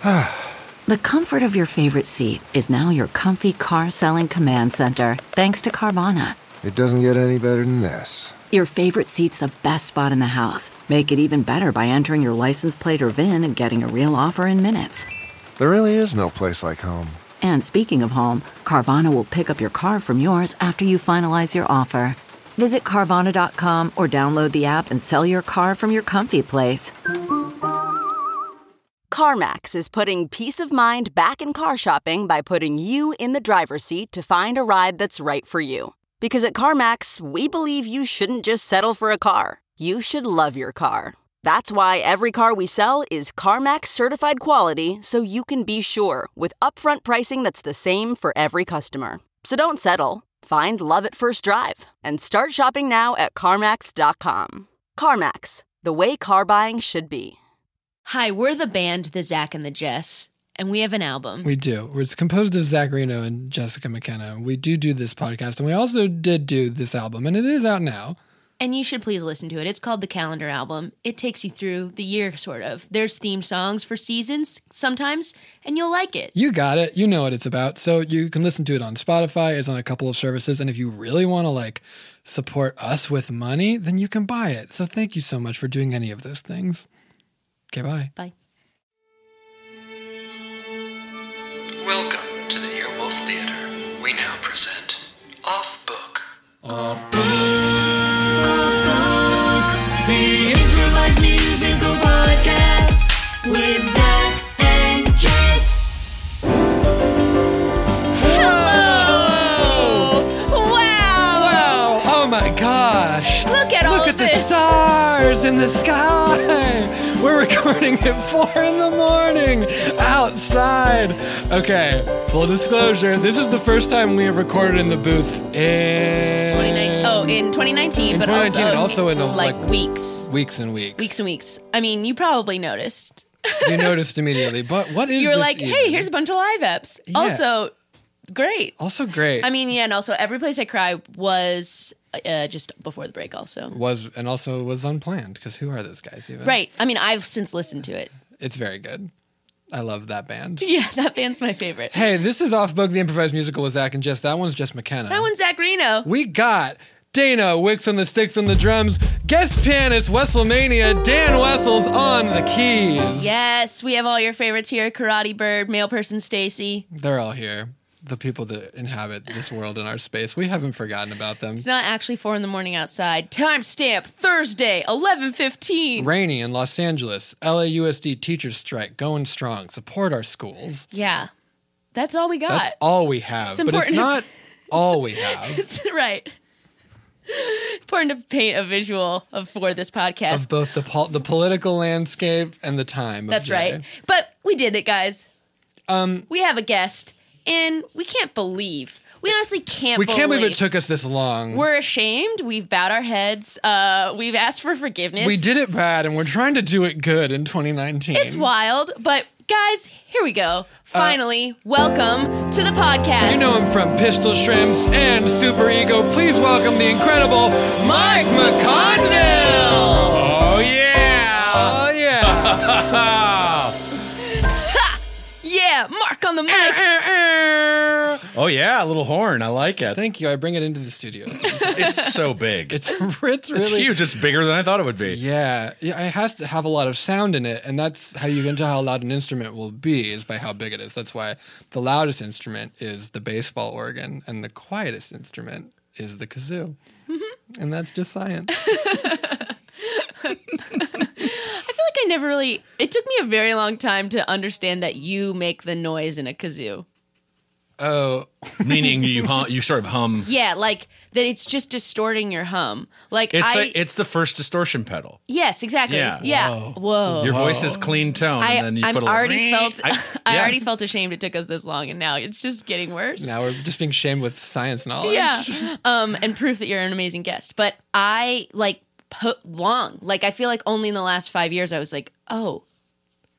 The comfort of your favorite seat is now your comfy car selling command center, thanks to Carvana. It doesn't get any better than this. Your favorite seat's the best spot in the house. Make it even better by entering your license plate or VIN and getting a real offer in minutes. There really is no place like home. And speaking of home, Carvana will pick up your car from yours after you finalize your offer. Visit Carvana.com or download the app and sell your car from your comfy place. CarMax is putting peace of mind back in car shopping by putting you in the driver's seat to find a ride that's right for you. Because at CarMax, we believe you shouldn't just settle for a car. You should love your car. That's why every car we sell is CarMax certified quality, so you can be sure with upfront pricing that's the same for every customer. So don't settle. Find love at first drive and start shopping now at CarMax.com. CarMax, the way car buying should be. Hi, we're the band, the Zach and the Jess, and we have an album. We do. It's composed of Zach Reno and Jessica McKenna. We do this podcast, and we also did do this album, and it is out now. And you should please listen to it. It's called The Calendar Album. It takes you through the year, sort of. There's theme songs for seasons sometimes, and you'll like it. You got it. You know what it's about. So you can listen to it on Spotify. It's on a couple of services. And if you really want to, support us with money, then you can buy it. So thank you so much for doing any of those things. Okay, bye. Bye. Welcome to the Earwolf Theater. We now present Off Book. Off Book. The improvised musical podcast with Zach and Jess. Hello! Wow! Wow! Oh my gosh! Look at all Look at this. the stars in the sky! We're recording at 4 a.m. outside. Okay, full disclosure, this is the first time we have recorded in the booth in 2019, but 2019, and also in weeks. Weeks and weeks. Weeks and weeks. I mean, you probably noticed. You noticed immediately, but what is You were this like, even? hey, here's a bunch of live eps. Yeah. Also, great. Also great. I mean, yeah, and also Every Place I Cry was just before the break also. Was unplanned, because who are those guys even? Right. I mean, I've since listened to it. It's very good. I love that band. Yeah, that band's my favorite. Hey, this is Off Book, the improvised musical with Zach and Jess. That one's Jess McKenna. That one's Zach Reno. We got Dana Wicks on the sticks on the drums, guest pianist Wesselmania, Dan Wessels on the keys. Yes, we have all your favorites here. Karate Bird, Male Person Stacy. They're all here. The people that inhabit this world in our space. We haven't forgotten about them. It's not actually 4 a.m. outside. Timestamp Thursday, 11:15. Rainy in Los Angeles. LAUSD teachers strike going strong. Support our schools. Yeah, that's all we got. That's all we have. It's But it's important. not all we have. It's right. Important to paint a visual for this podcast. Of both the political landscape and the time. That's right. But we did it, guys. We have a guest, and we can't believe. We honestly can't We believe. can't believe it took us this long. We're ashamed. We've bowed our heads. We've asked for forgiveness. We did it bad, and we're trying to do it good in 2019. It's wild, but guys, here we go. Finally, welcome to the podcast. You know him from Pistol Shrimps and Super Ego. Please welcome the incredible Mike McConville. Oh, yeah. Oh, yeah. Yeah, Mark on the mic. Oh, yeah, a little horn. I like it. Thank you. I bring it into the studio sometimes. It's so big. It's really It's huge. It's bigger than I thought it would be. Yeah, it has to have a lot of sound in it, and that's how you can tell how loud an instrument will be, is by how big it is. That's why the loudest instrument is the baseball organ, and the quietest instrument is the kazoo. Mm-hmm. And that's just science. I feel like I never really... It took me a very long time to understand that you make the noise in a kazoo. Oh. Meaning you sort of hum. Yeah, like that it's just distorting your hum. It's the first distortion pedal. Yes, exactly. Yeah. Whoa. Your voice is clean tone, and then you put a I already felt ashamed it took us this long, and now it's just getting worse. Now we're just being shamed with science knowledge. Yeah. And proof that you're an amazing guest. But I I feel like only in the last 5 years I was like, oh,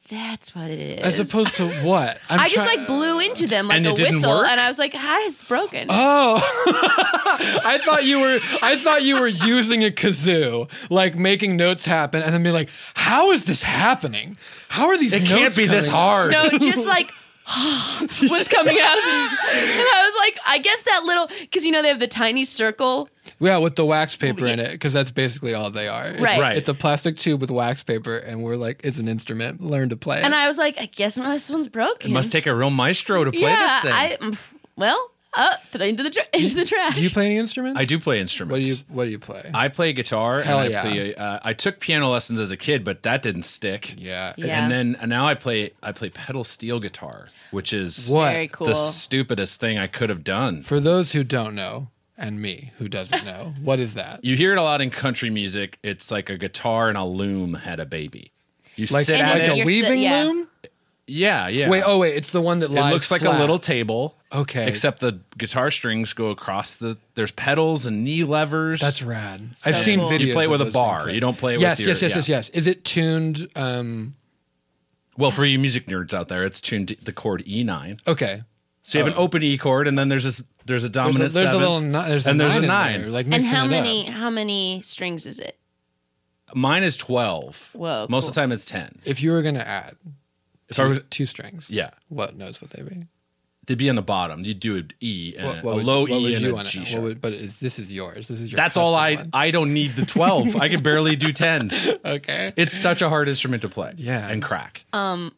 That's what it is. As opposed to what? I just like blew into them like And a it didn't whistle, work? and I was like, "How is it broken?" Oh, I thought you were using a kazoo, like making notes happen, and then be like, "How is this happening? How are these? It notes can't be this coming out?" hard. No, just like was coming out, and I was like, I guess that little because they have the tiny circle. Yeah, with the wax paper in it, because that's basically all they are. Right. Right. It's a plastic tube with wax paper, and we're like, it's an instrument. Learn to play it. And I was like, I guess this one's broken. It must take a real maestro to play this thing. Into the trash. Do you play any instruments? I do play instruments. What do you play? I play guitar. Hell and yeah. I took piano lessons as a kid, but that didn't stick. Yeah. Yeah. And now I play pedal steel guitar, which is What? Very cool. the stupidest thing I could have done. For those who don't know, and me who doesn't know, what is that? You hear it a lot in country music. It's like a guitar and a loom had a baby. You Like, sit And at is like it it. a your weaving yeah. loom? Yeah. Wait, it's the one that It lies looks like flat. a little table. Okay. Except the guitar strings go across there's pedals and knee levers. That's rad. So I've seen cool. videos. You play of with a those being bar. played. You don't play Yes, with your... yes. Is it tuned? Well, for you music nerds out there, it's tuned to the chord E9. Okay. So you have an open E chord, and then there's a dominant There's a seventh, little there's a and there's nine a in nine. there, like And mixing how it many up. how many strings is it? Mine is 12. Whoa, Most cool. of the time it's 10. If you were gonna add If I was, two strings, yeah, what notes would they be? they'd be on the bottom. You'd do an E and What a would- low what would E and you a wanna G know? sharp. This is yours. This is your. That's all custom I don't need the 12. I can barely do 10. one. Okay. It's such a hard instrument to play. Yeah. And crack.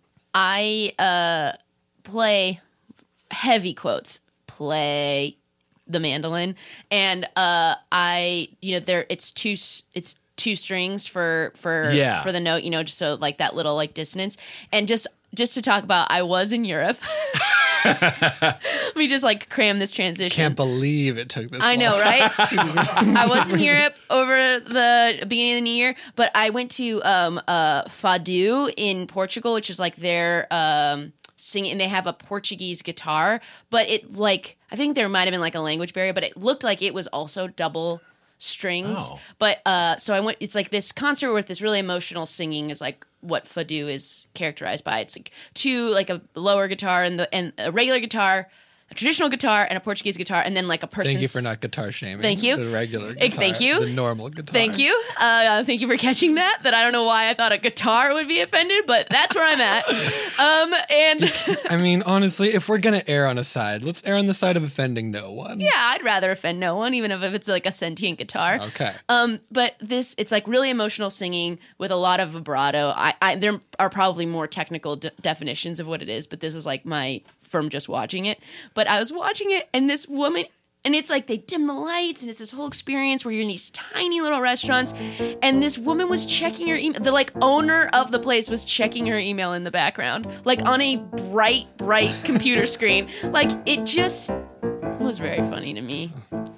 I play heavy quotes. Play the mandolin, and it's two strings for the note. Just so like that little like dissonance, and just to talk about, I was in Europe. Let me just like cram this transition. Can't believe it took this. I know, long. right? I was in Europe over the beginning of the new year, but I went to Fado in Portugal, which is like their singing, and they have a Portuguese guitar, but it like I think there might have been like a language barrier, but it looked like it was also double strings. Oh. But so I went. It's like this concert with this really emotional singing is like what Fado is characterized by. It's like two, like a lower guitar and a regular guitar, a traditional guitar, and a Portuguese guitar, and then like a person. Thank you for not guitar shaming. Thank you. The regular guitar. Thank you. The normal guitar. Thank you. Thank you for catching that. That I don't know why I thought a guitar would be offended, but that's where I'm at. And I mean, honestly, if we're gonna err on a side, let's err on the side of offending no one. yeah, I'd rather offend no one, even if it's like a sentient guitar. Okay. But it's like really emotional singing with a lot of vibrato. There are probably more technical definitions of what it is, but this is like from just watching it. But I was watching it, and this woman, and it's like they dim the lights, and it's this whole experience where you're in these tiny little restaurants, and this woman was checking her email. The like owner of the place was checking her email in the background, like on a bright computer screen. Like it just was very funny to me.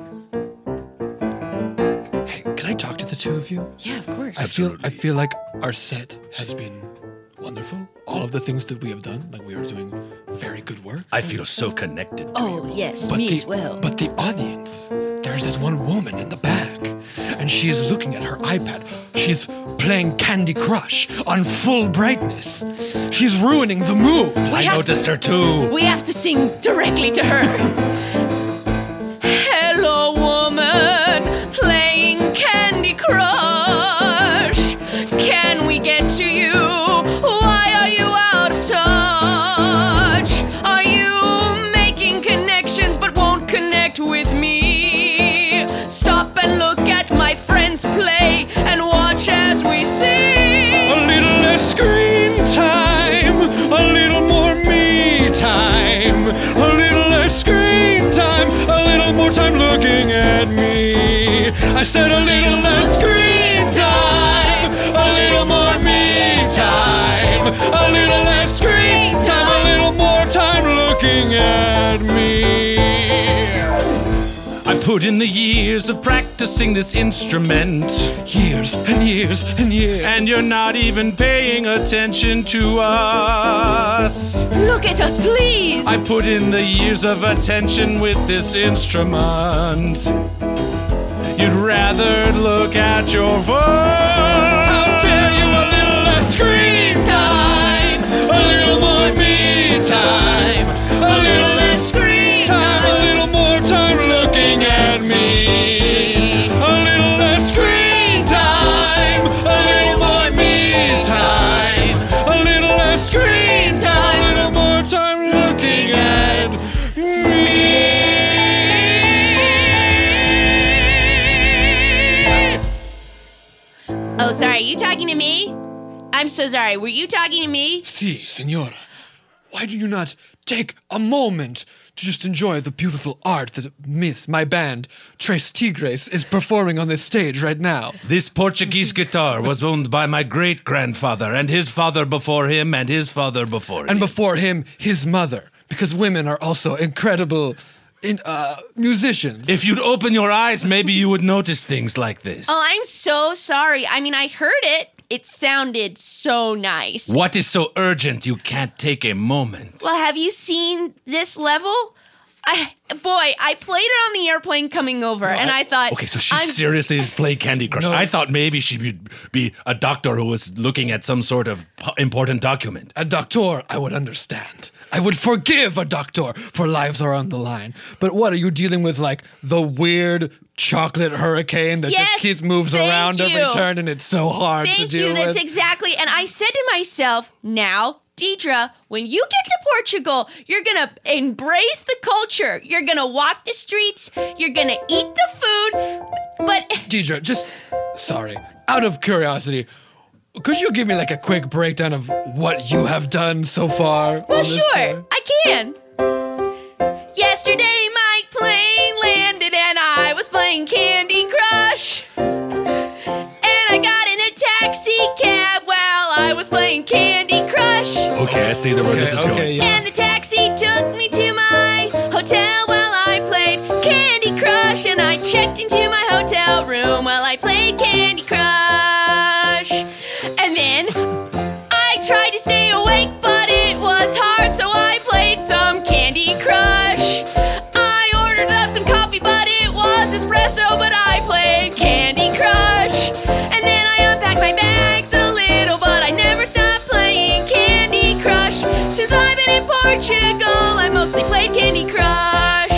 Hey, can I talk to the two of you? Yeah, of course. I feel like our set has been wonderful. All of the things that we have done, like we are doing very good work. I feel so connected to Oh you. yes, me as well. But the audience, there's that one woman in the back, and she is looking at her iPad. She's playing Candy Crush on full brightness. She's ruining the mood. I noticed her too. We have to sing directly to her. Hello, woman, playing Candy Crush. Can we get to you? Why are you out of touch? Are you making connections but won't connect with me? Stop and look at my friends play and watch as we sing. A little less screen time, a little more me time, a little less screen time, a little more time looking at me. I said a little less screen time, a little more me time, a little less screen time, a little more time looking at me. I put in the years of practicing this instrument, Years and years and years. and you're not even paying attention to us. Look at us, please. I put in the years of attention with this instrument. You'd rather look at your phone. How dare you, a little less screen time, sorry. Are you talking to me? I'm so sorry. Were you talking to me? Si, senora. Why do you not take a moment to just enjoy the beautiful art that my band, Tres Tigres, is performing on this stage right now? This Portuguese guitar was owned by my great-grandfather, and his father before him, and his father before him. And before him, his mother, because women are also incredible musicians. If you'd open your eyes, maybe you would notice things like this. Oh, I'm so sorry. I mean, I heard it. It sounded so nice. What is so urgent you can't take a moment? Well, have you seen this level? I played it on the airplane coming over, and I thought... Okay, so she seriously is playing Candy Crush. No. I thought maybe she would be a doctor who was looking at some sort of important document. A doctor, I would understand. I would forgive a doctor, for lives are on the line. But what, are you dealing with, like, the weird chocolate hurricane that just keeps moves around every turn, and it's so hard to deal with? That's exactly... And I said to myself, now... Deidre, when you get to Portugal, you're going to embrace the culture. You're going to walk the streets. You're going to eat the food. But... Deidre, sorry, out of curiosity, could you give me like a quick breakdown of what you have done so far? Well, sure, I can. Yesterday, my plane landed and I was playing Candy Crush. And I got in a taxi cab while I was playing Candy Crush. Okay, I see where this is going. Yeah. And the taxi took me to my hotel while I played Candy Crush. And I checked into my hotel room while I played Candy Crush. And then I tried to stay awake, but it was hard, so I played some Candy Crush. I ordered up some coffee, but it was espresso, but I played Candy Crush. And then I unpacked my bags a little, but I never stopped playing Candy Crush. Since I've been in Portugal, I mostly played Candy Crush.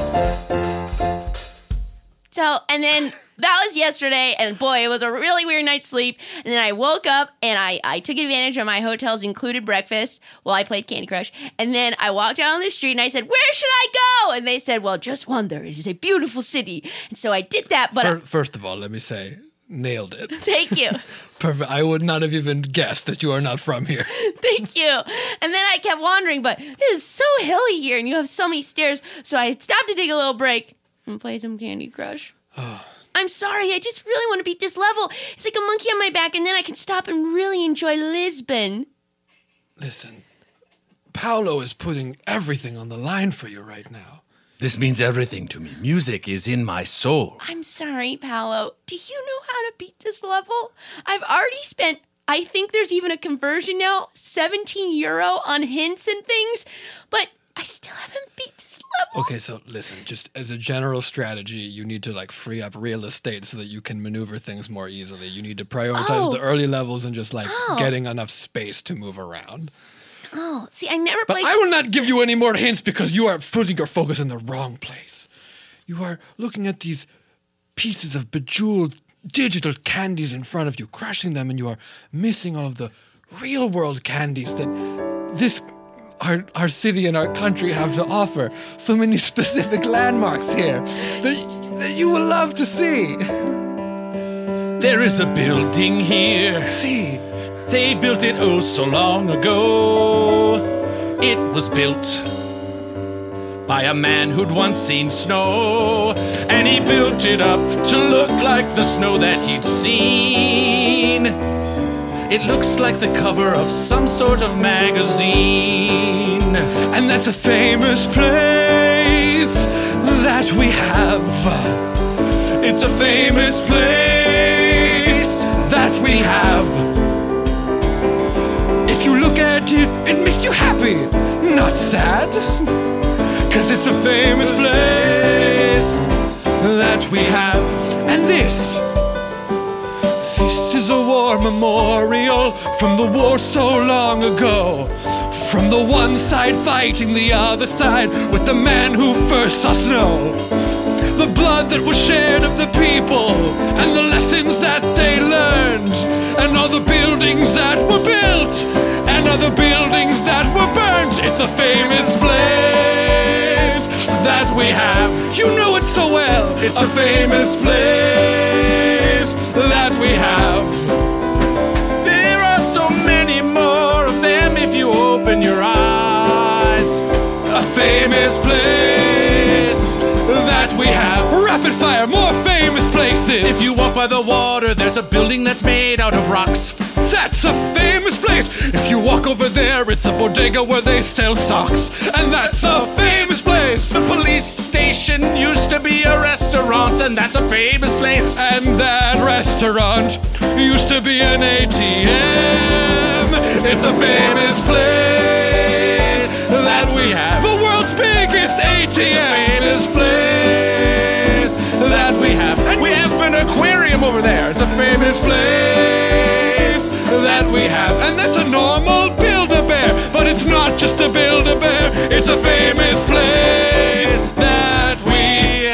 So, and then that was yesterday, and boy, it was a really weird night's sleep. And then I woke up, and I took advantage of my hotel's included breakfast while I played Candy Crush. And then I walked out on the street, and I said, where should I go? And they said, well, just wander. It is a beautiful city. And so I did that, but... First of all, let me say, nailed it. Thank you. Perfect. I would not have even guessed that you are not from here. Thank you. And then I kept wandering, but it is so hilly here, and you have so many stairs. So I stopped to take a little break and played some Candy Crush. I'm sorry, I just really want to beat this level. It's like a monkey on my back, and then I can stop and really enjoy Lisbon. Listen, Paolo is putting everything on the line for you right now. This means everything to me. Music is in my soul. I'm sorry, Paolo. Do you know how to beat this level? I've already spent, I think there's even a conversion now, €17 on hints and things, but I still haven't beat this level. Okay, so listen, just as a general strategy, you need to like free up real estate so that you can maneuver things more easily. You need to prioritize the early levels and just like getting enough space to move around. Oh, see, I never But played... I will not give you any more hints because you are putting your focus in the wrong place. You are looking at these pieces of bejeweled digital candies in front of you, crushing them, and you are missing all of the real world candies that our city and our country have to offer. So many specific landmarks here that you will love to see. There is a building here. See, they built it oh so long ago. It was built by a man who'd once seen snow, and he built it up to look like the snow that he'd seen. It looks like the cover of some sort of magazine. And that's a famous place that we have. It's a famous place that we have. If you look at it, it makes you happy, not sad. 'Cause it's a famous place that we have. And this is a war memorial from the war so long ago. From the one side fighting the other side with the man who first saw snow. The blood that was shared of the people and the lessons that they learned. And all the buildings that were built and other buildings that were burnt. It's a famous place that we have. You know it so well. It's a famous place that we have. famous place that we have. Rapid fire, more famous places. If you walk by the water, there's a building that's made out of rocks. That's a famous place. If you walk over there, it's a bodega where they sell socks. And that's a famous place. The police station used to be a restaurant, and that's a famous place. And that restaurant used to be an ATM. It's a famous place that we have. The world's biggest ATM. Famous place that we have. And we have an aquarium over there. It's a famous place that we have. And that's a normal Build-A-Bear. But it's not just a Build-A-Bear. It's a famous place that we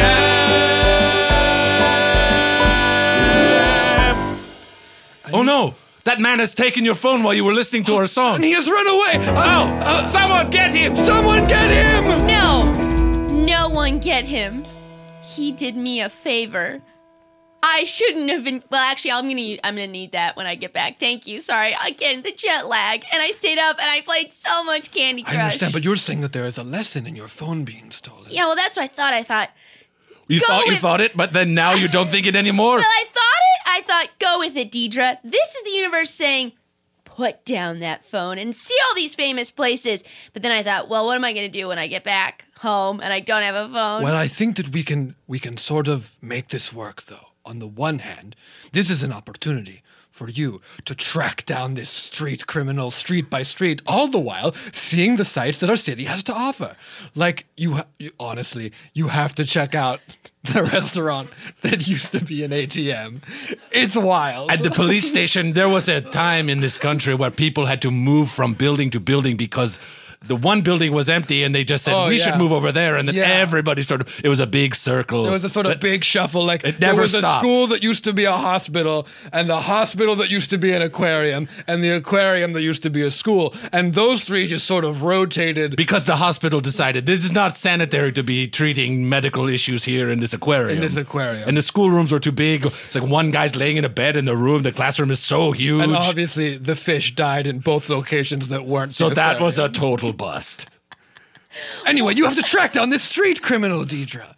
have. Oh no! That man has taken your phone while you were listening to our song. And he has run away. Someone get him! Someone get him! No one get him. He did me a favor. I shouldn't have been. Well, actually, I'm gonna need that when I get back. Thank you. Sorry, again, the jet lag, and I stayed up and I played so much Candy Crush. I understand, but you're saying that there is a lesson in your phone being stolen. Yeah, well, that's what I thought. You thought it, but then now you don't think it anymore. Well, I thought, go with it, Deidre. This is the universe saying, put down that phone and see all these famous places. But then I thought, well, what am I going to do when I get back home and I don't have a phone? Well, I think that we can sort of make this work, though. On the one hand, this is an opportunity for you to track down this street criminal street by street, all the while seeing the sights that our city has to offer. Like, you honestly, you have to check out the restaurant that used to be an ATM. It's wild. At the police station, there was a time in this country where people had to move from building to building because the one building was empty and they just said, we should move over there. And then everybody it was a big circle. There was a sort of big shuffle. Like, it never stopped. There was a school that used to be a hospital, and the hospital that used to be an aquarium, and the aquarium that used to be a school. And those three just sort of rotated. Because the hospital decided this is not sanitary to be treating medical issues here in this aquarium. And the schoolrooms were too big. It's like one guy's laying in a bed in the room. The classroom is so huge. And obviously the fish died in both locations that weren't. So that was a total bust. Anyway, you have to track down this street criminal, Deidre.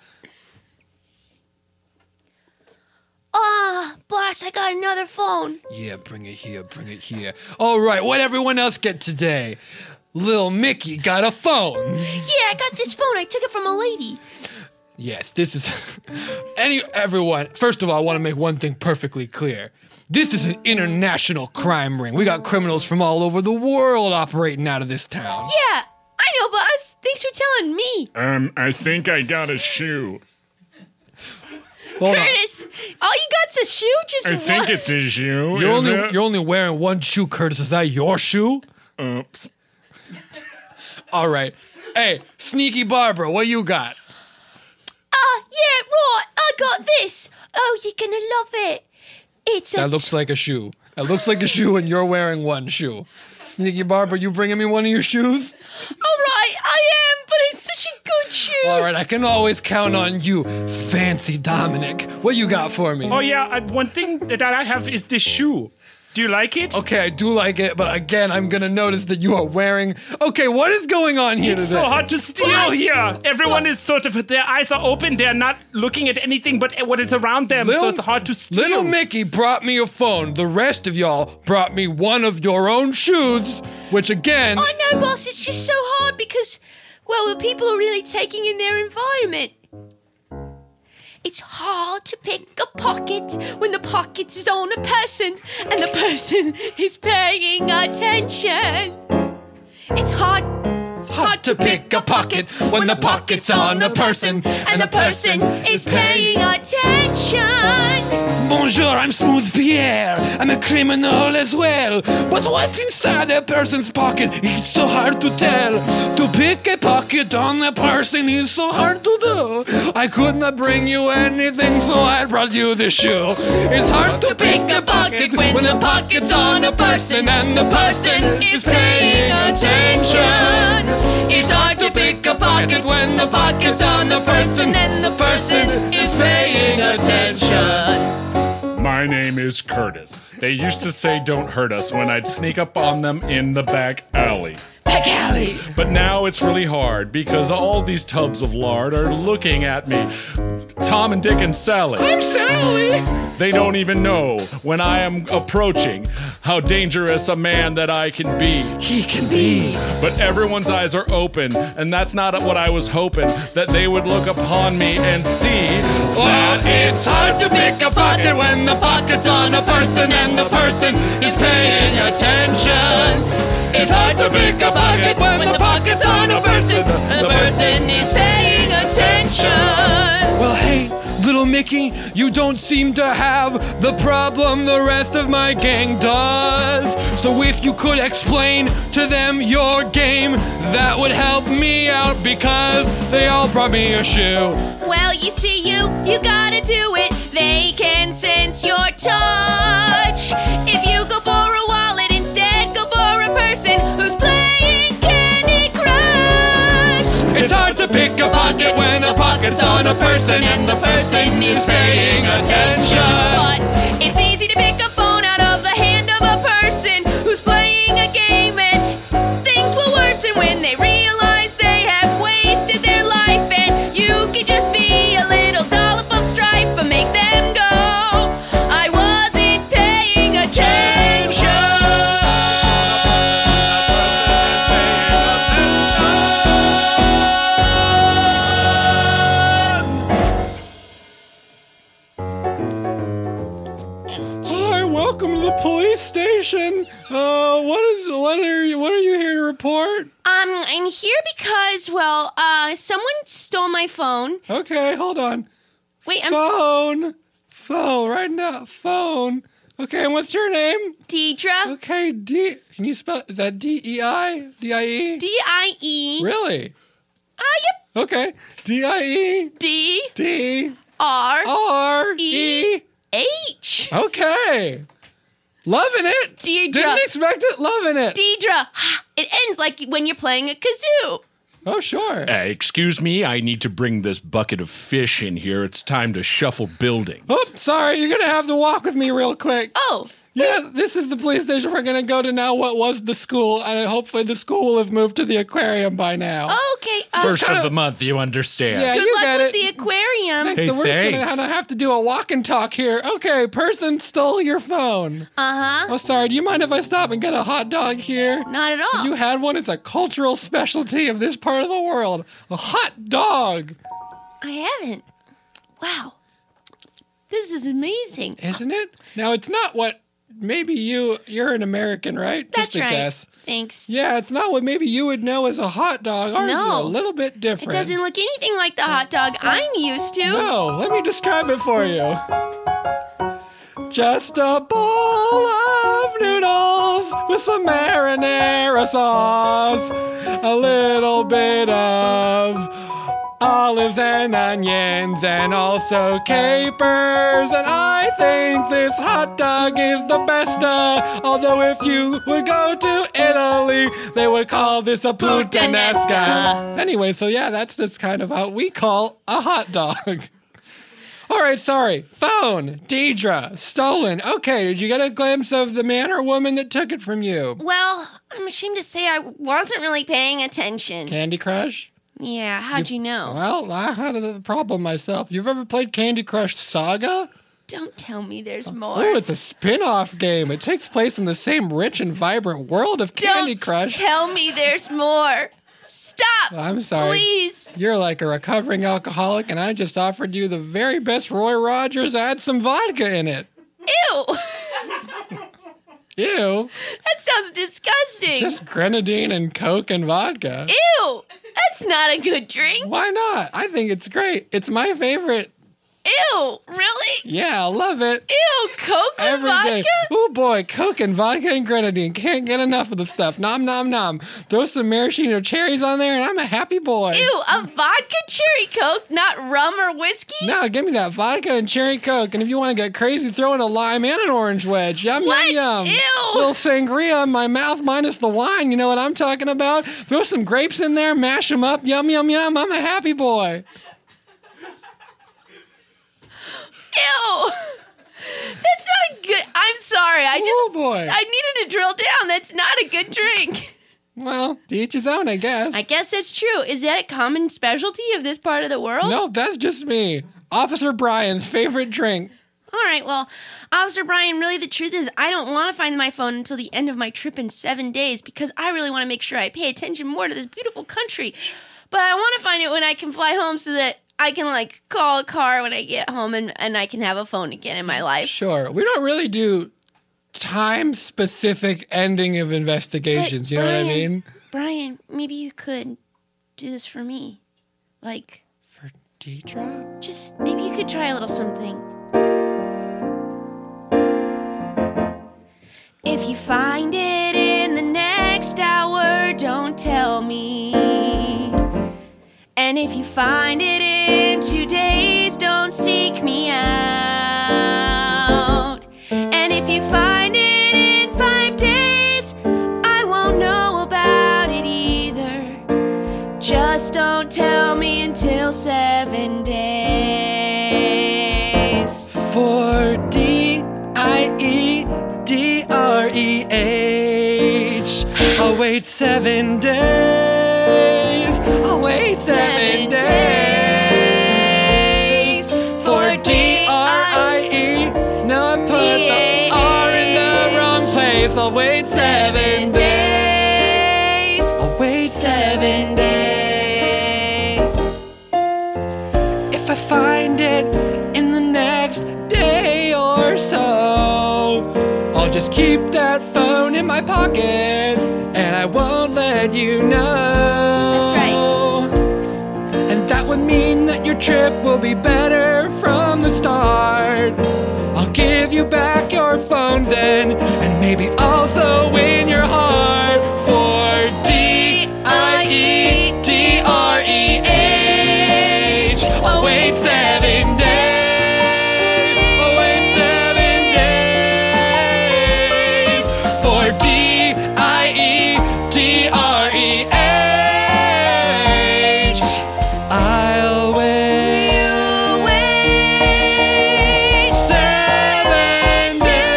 Boss, I got another phone. Yeah, bring it here. All right, what'd everyone else get today? Lil Mickey got a phone. Yeah, I got this phone. I took it from a lady. Yes, this is... Everyone, first of all, I want to make one thing perfectly clear. This is an international crime ring. We got criminals from all over the world operating out of this town. Yeah, I know, boss. Thanks for telling me. I think I got a shoe. Curtis, all you got's a shoe? Just I one? think it's a shoe. You're only wearing one shoe, Curtis. Is that your shoe? Oops. All right. Hey, Sneaky Barbara, what you got? Yeah, right. I got this. Oh, you're gonna love it. That looks like a shoe. That looks like a shoe, and you're wearing one shoe. Sneaky Barbara, you bringing me one of your shoes? All right, I am, but it's such a good shoe. All right, I can always count on you, Fancy Dominic. What you got for me? Oh, yeah, one thing that I have is this shoe. Do you like it? Okay, I do like it, but again, I'm gonna notice that you are wearing... Okay, what is going on here today? It's today? so hard to steal here. Everyone is sort of... Their eyes are open. They're not looking at anything but what is around them, so it's hard to steal. Little Mickey brought me a phone. The rest of y'all brought me one of your own shoes, which again... I know, boss. It's just so hard because, well, the people are really taking in their environment. It's hard to pick a pocket when the pocket's on a person and the person is paying attention. It's hard to pick a pocket when the pocket's on a person and the person is paying attention. Bonjour, I'm Smooth Pierre. I'm a criminal as well. But what's inside that person's pocket? It's so hard to tell. To pick a pocket on a person is so hard to do. I could not bring you anything, so I brought you the shoe. It's hard to pick a pocket when the pocket's on a person and the person is paying attention. It's hard to pick a pocket when the pocket's on a person and the person is paying attention. My name is Curtis. They used to say don't hurt us when I'd sneak up on them in the back alley. Hey, back alley. But now it's really hard because all these tubs of lard are looking at me. Tom and Dick and Sally. I'm Sally. They don't even know when I am approaching how dangerous a man that I can be. He can be. But everyone's eyes are open, and that's not what I was hoping, that they would look upon me and see that It's hard to pick a pocket when the pocket's on a person and the person is paying attention. It's hard to pick a pocket when the pocket's on a person and the person is paying attention. Well, hey, little Mickey, you don't seem to have the problem the rest of my gang does. So if you could explain to them your game, that would help me out because they all brought me a shoe. Well, you see, you gotta do it. They can sense your touch. If you go for a wallet instead, go for a person who's playing Candy Crush. It's hard to pick a pocket when a pocket's on a person and the person is paying attention. But it's easy to pick a phone out of the hand of a person who's playing a game, and things will worsen when they realize they have wasted their life, and you can just be a little dollop of strife and make them go, I wasn't paying attention. Hi, welcome to the police station. What are you here to report? I'm here because, well, someone stole my phone. Okay, hold on. Wait, Phone, right now, phone. Okay, and what's your name? Deidre. Okay, can you spell, is that D-E-I? D-I-E? D-I-E. Really? Yep. Okay, D-I-E? D. D. R. R-E. H. Okay. Loving it. Deidre. Didn't expect it, loving it. Deidre. It ends like when you're playing a kazoo. Oh, sure. Excuse me, I need to bring this bucket of fish in here. It's time to shuffle buildings. Oh, sorry, you're going to have to walk with me real quick. Oh. Yeah, this is the police station. We're going to go to now what was the school, and hopefully the school will have moved to the aquarium by now. Okay. First of the month, you understand. Yeah, Good you luck get with it. the aquarium. Thanks, Hey, so we're just thanks. going to have to do a walk and talk here. Okay, person stole your phone. Uh-huh. Oh, sorry, do you mind if I stop and get a hot dog here? Not at all. You had one? It's a cultural specialty of this part of the world. A hot dog. I haven't. Wow. This is amazing. Isn't it? Now, it's not what maybe you're an American, right? That's Just a right. guess. Thanks. Yeah, it's not what maybe you would know as a hot dog. Ours No. is a little bit different. It doesn't look anything like the hot dog I'm used to. No, let me describe it for you. Just a bowl of noodles with some marinara sauce, a little bit of olives and onions, and also capers. And I think this hot dog is the best. Although if you would go to Italy, they would call this a puttanesca. Anyway, so yeah, that's just kind of how we call a hot dog. All right, sorry. Phone, Deidre, stolen. Okay, did you get a glimpse of the man or woman that took it from you? Well, I'm ashamed to say I wasn't really paying attention. Candy Crush? Yeah, how'd you know? Well, I had a problem myself. You've ever played Candy Crush Saga? Don't tell me there's more. Oh, it's a spin-off game. It takes place in the same rich and vibrant world of Candy Crush. Don't tell me there's more. Stop! I'm sorry. Please. You're like a recovering alcoholic, and I just offered you the very best Roy Rogers. Add some vodka in it. Ew! Ew. That sounds disgusting. Just grenadine and Coke and vodka. Ew! That's not a good drink. Why not? I think it's great. It's my favorite. Ew! Really? Yeah, I love it. Ew! Coke with Every vodka? day. Oh boy, Coke and vodka and grenadine. Can't get enough of the stuff. Nom, nom, nom. Throw some maraschino cherries on there and I'm a happy boy. Ew! A vodka cherry Coke, not rum or whiskey? No, give me that vodka and cherry Coke. And if you want to get crazy, throw in a lime and an orange wedge. Yum, What? yum, yum. Ew. Little sangria in my mouth minus the wine. You know what I'm talking about? Throw some grapes in there, mash them up. Yum, yum, yum. I'm a happy boy. Ew! That's not a good. I'm sorry. Oh boy. I needed to drill down. That's not a good drink. Well, to each his own, I guess. I guess that's true. Is that a common specialty of this part of the world? No, that's just me. Officer Brian's favorite drink. All right, well, Officer Brian, really the truth is I don't want to find my phone until the end of my trip in 7 days because I really want to make sure I pay attention more to this beautiful country. But I want to find it when I can fly home so that I can, like, call a car when I get home and I can have a phone again in my life. Sure. We don't really do time-specific ending of investigations, But you know what I mean? Brian, maybe you could do this for me. Like... For Deidre? Just, maybe you could try a little something. If you find it in the next hour, don't tell me. And if you find it in 2 days, don't seek me out. And if you find it in 5 days, I won't know about it either. Just don't tell me until 7 days. For DIEDREH. I'll wait 7 days. I'll wait 7 days. For DRIE. Now I put the R in the wrong place. I'll wait 7 days. I'll wait 7 days. If I find it in the next day or so, I'll just keep that phone in my pocket, and I won't let you know. That's right. And that would mean that your trip will be better from the start. I'll give you back your phone then, and maybe also win your heart. For DIEDREH. I'll wait 7 days. I'll wait 7 days. For DIEDREH. I'll wait. You wait 7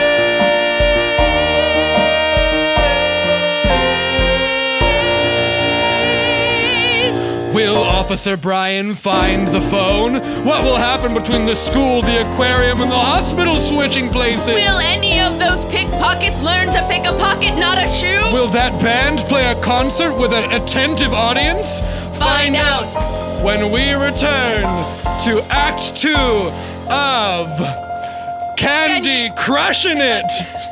days. Will Officer Brian find the phone? What will happen between the school, the aquarium, and the hospital switching places? Will any of those pickpockets learn to pick a pocket, not a shoe? Will that band play a concert with an attentive audience? Find out when we return to Act 2 of Candy Crushing It.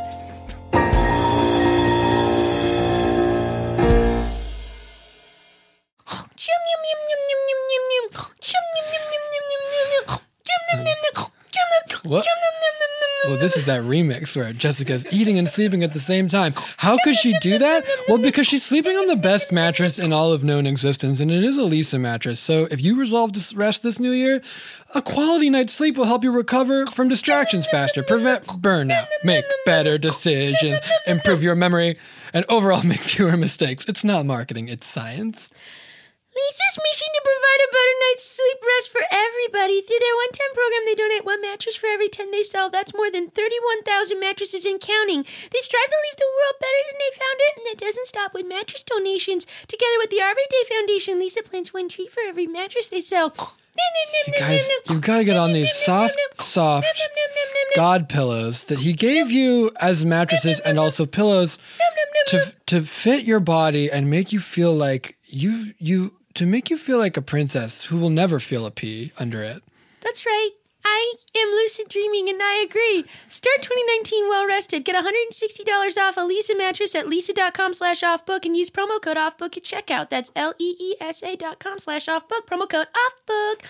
What? Well, this is that remix where Jessica's eating and sleeping at the same time. How could she do that? Well, because she's sleeping on the best mattress in all of known existence, and it is a Lisa mattress. So if you resolve to rest this new year, a quality night's sleep will help you recover from distractions faster, prevent burnout, make better decisions, improve your memory, and overall make fewer mistakes. It's not marketing, it's science. Lisa's mission to provide a better night's sleep rest for everybody. Through their 110 program, they donate 1 mattress for every 10 they sell. That's more than 31,000 mattresses and counting. They strive to leave the world better than they found it, and that doesn't stop with mattress donations. Together with the Arbor Day Foundation, Lisa plants 1 treat for every mattress they sell. Hey guys, you've got to get on these soft God pillows that he gave you as mattresses and also pillows to fit your body and make you feel like to make you feel like a princess who will never feel a pee under it. That's right. I am lucid dreaming, and I agree. Start 2019 well rested. Get $160 off a Lisa mattress at lisa.com/offbook and use promo code offbook at checkout. That's LEESA.com/offbook. Promo code offbook.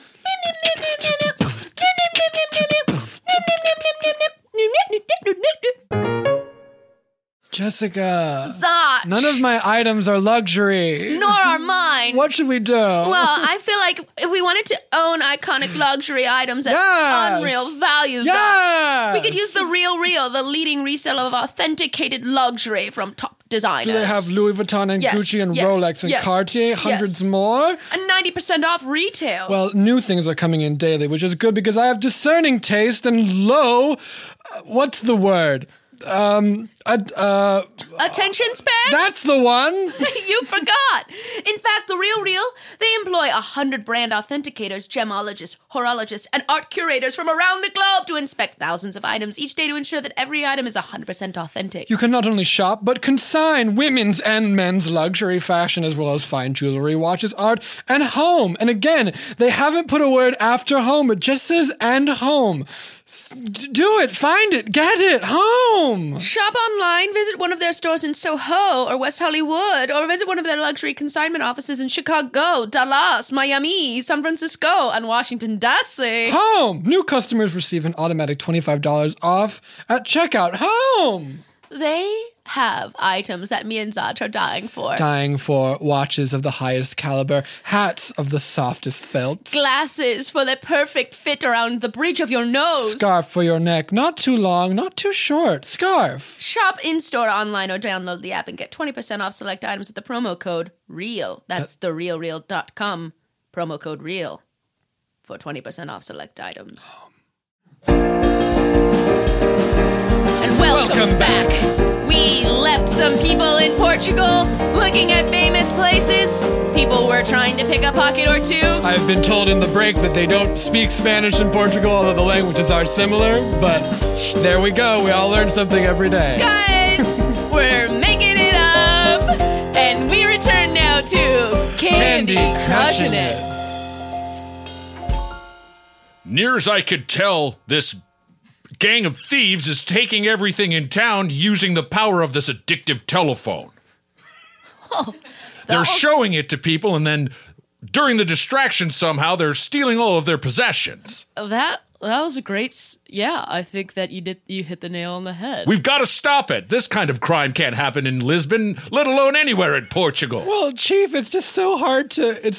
Jessica. Zot. None of my items are luxury. Nor are mine. What should we do? Well, I feel like if we wanted to own iconic luxury items at unreal values, we could use the Real, the leading reseller of authenticated luxury from top designers. Do they have Louis Vuitton and Gucci and Rolex and Cartier? Hundreds more? And 90% off retail. Well, new things are coming in daily, which is good because I have discerning taste and what's the word? Attention span? That's the one. You forgot. In fact, The RealReal, they employ 100 brand authenticators, gemologists, horologists, and art curators from around the globe to inspect thousands of items each day to ensure that every item is 100% authentic. You can not only shop, but consign women's and men's luxury fashion as well as fine jewelry, watches, art, and home. And again, they haven't put a word after home. It just says and home. Do it, find it, get it, home. Shop online, visit one of their stores in Soho or West Hollywood, or visit one of their luxury consignment offices in Chicago, Dallas, Miami, San Francisco, and Washington, D.C. Home! New customers receive an automatic $25 off at checkout. Home! They have items that me and Zach are dying for. Dying for watches of the highest caliber, hats of the softest felt, glasses for the perfect fit around the bridge of your nose, scarf for your neck, not too long, not too short, scarf. Shop in-store, online, or download the app and get 20% off select items with the promo code REAL. That's therealreal.com, promo code REAL for 20% off select items. And welcome back. We left some people in Portugal looking at famous places. People were trying to pick a pocket or two. I've been told in the break that they don't speak Spanish in Portugal, although the languages are similar, but there we go. We all learn something every day. Guys, we're making it up. And we return now to Candy Crushing It. Near as I could tell, this gang of thieves is taking everything in town using the power of this addictive telephone. They're showing it to people, and then during the distraction somehow they're stealing all of their possessions. That was a great... Yeah, I think that you hit the nail on the head. We've got to stop it. This kind of crime can't happen in Lisbon, let alone anywhere in Portugal. Well, Chief, it's just so hard to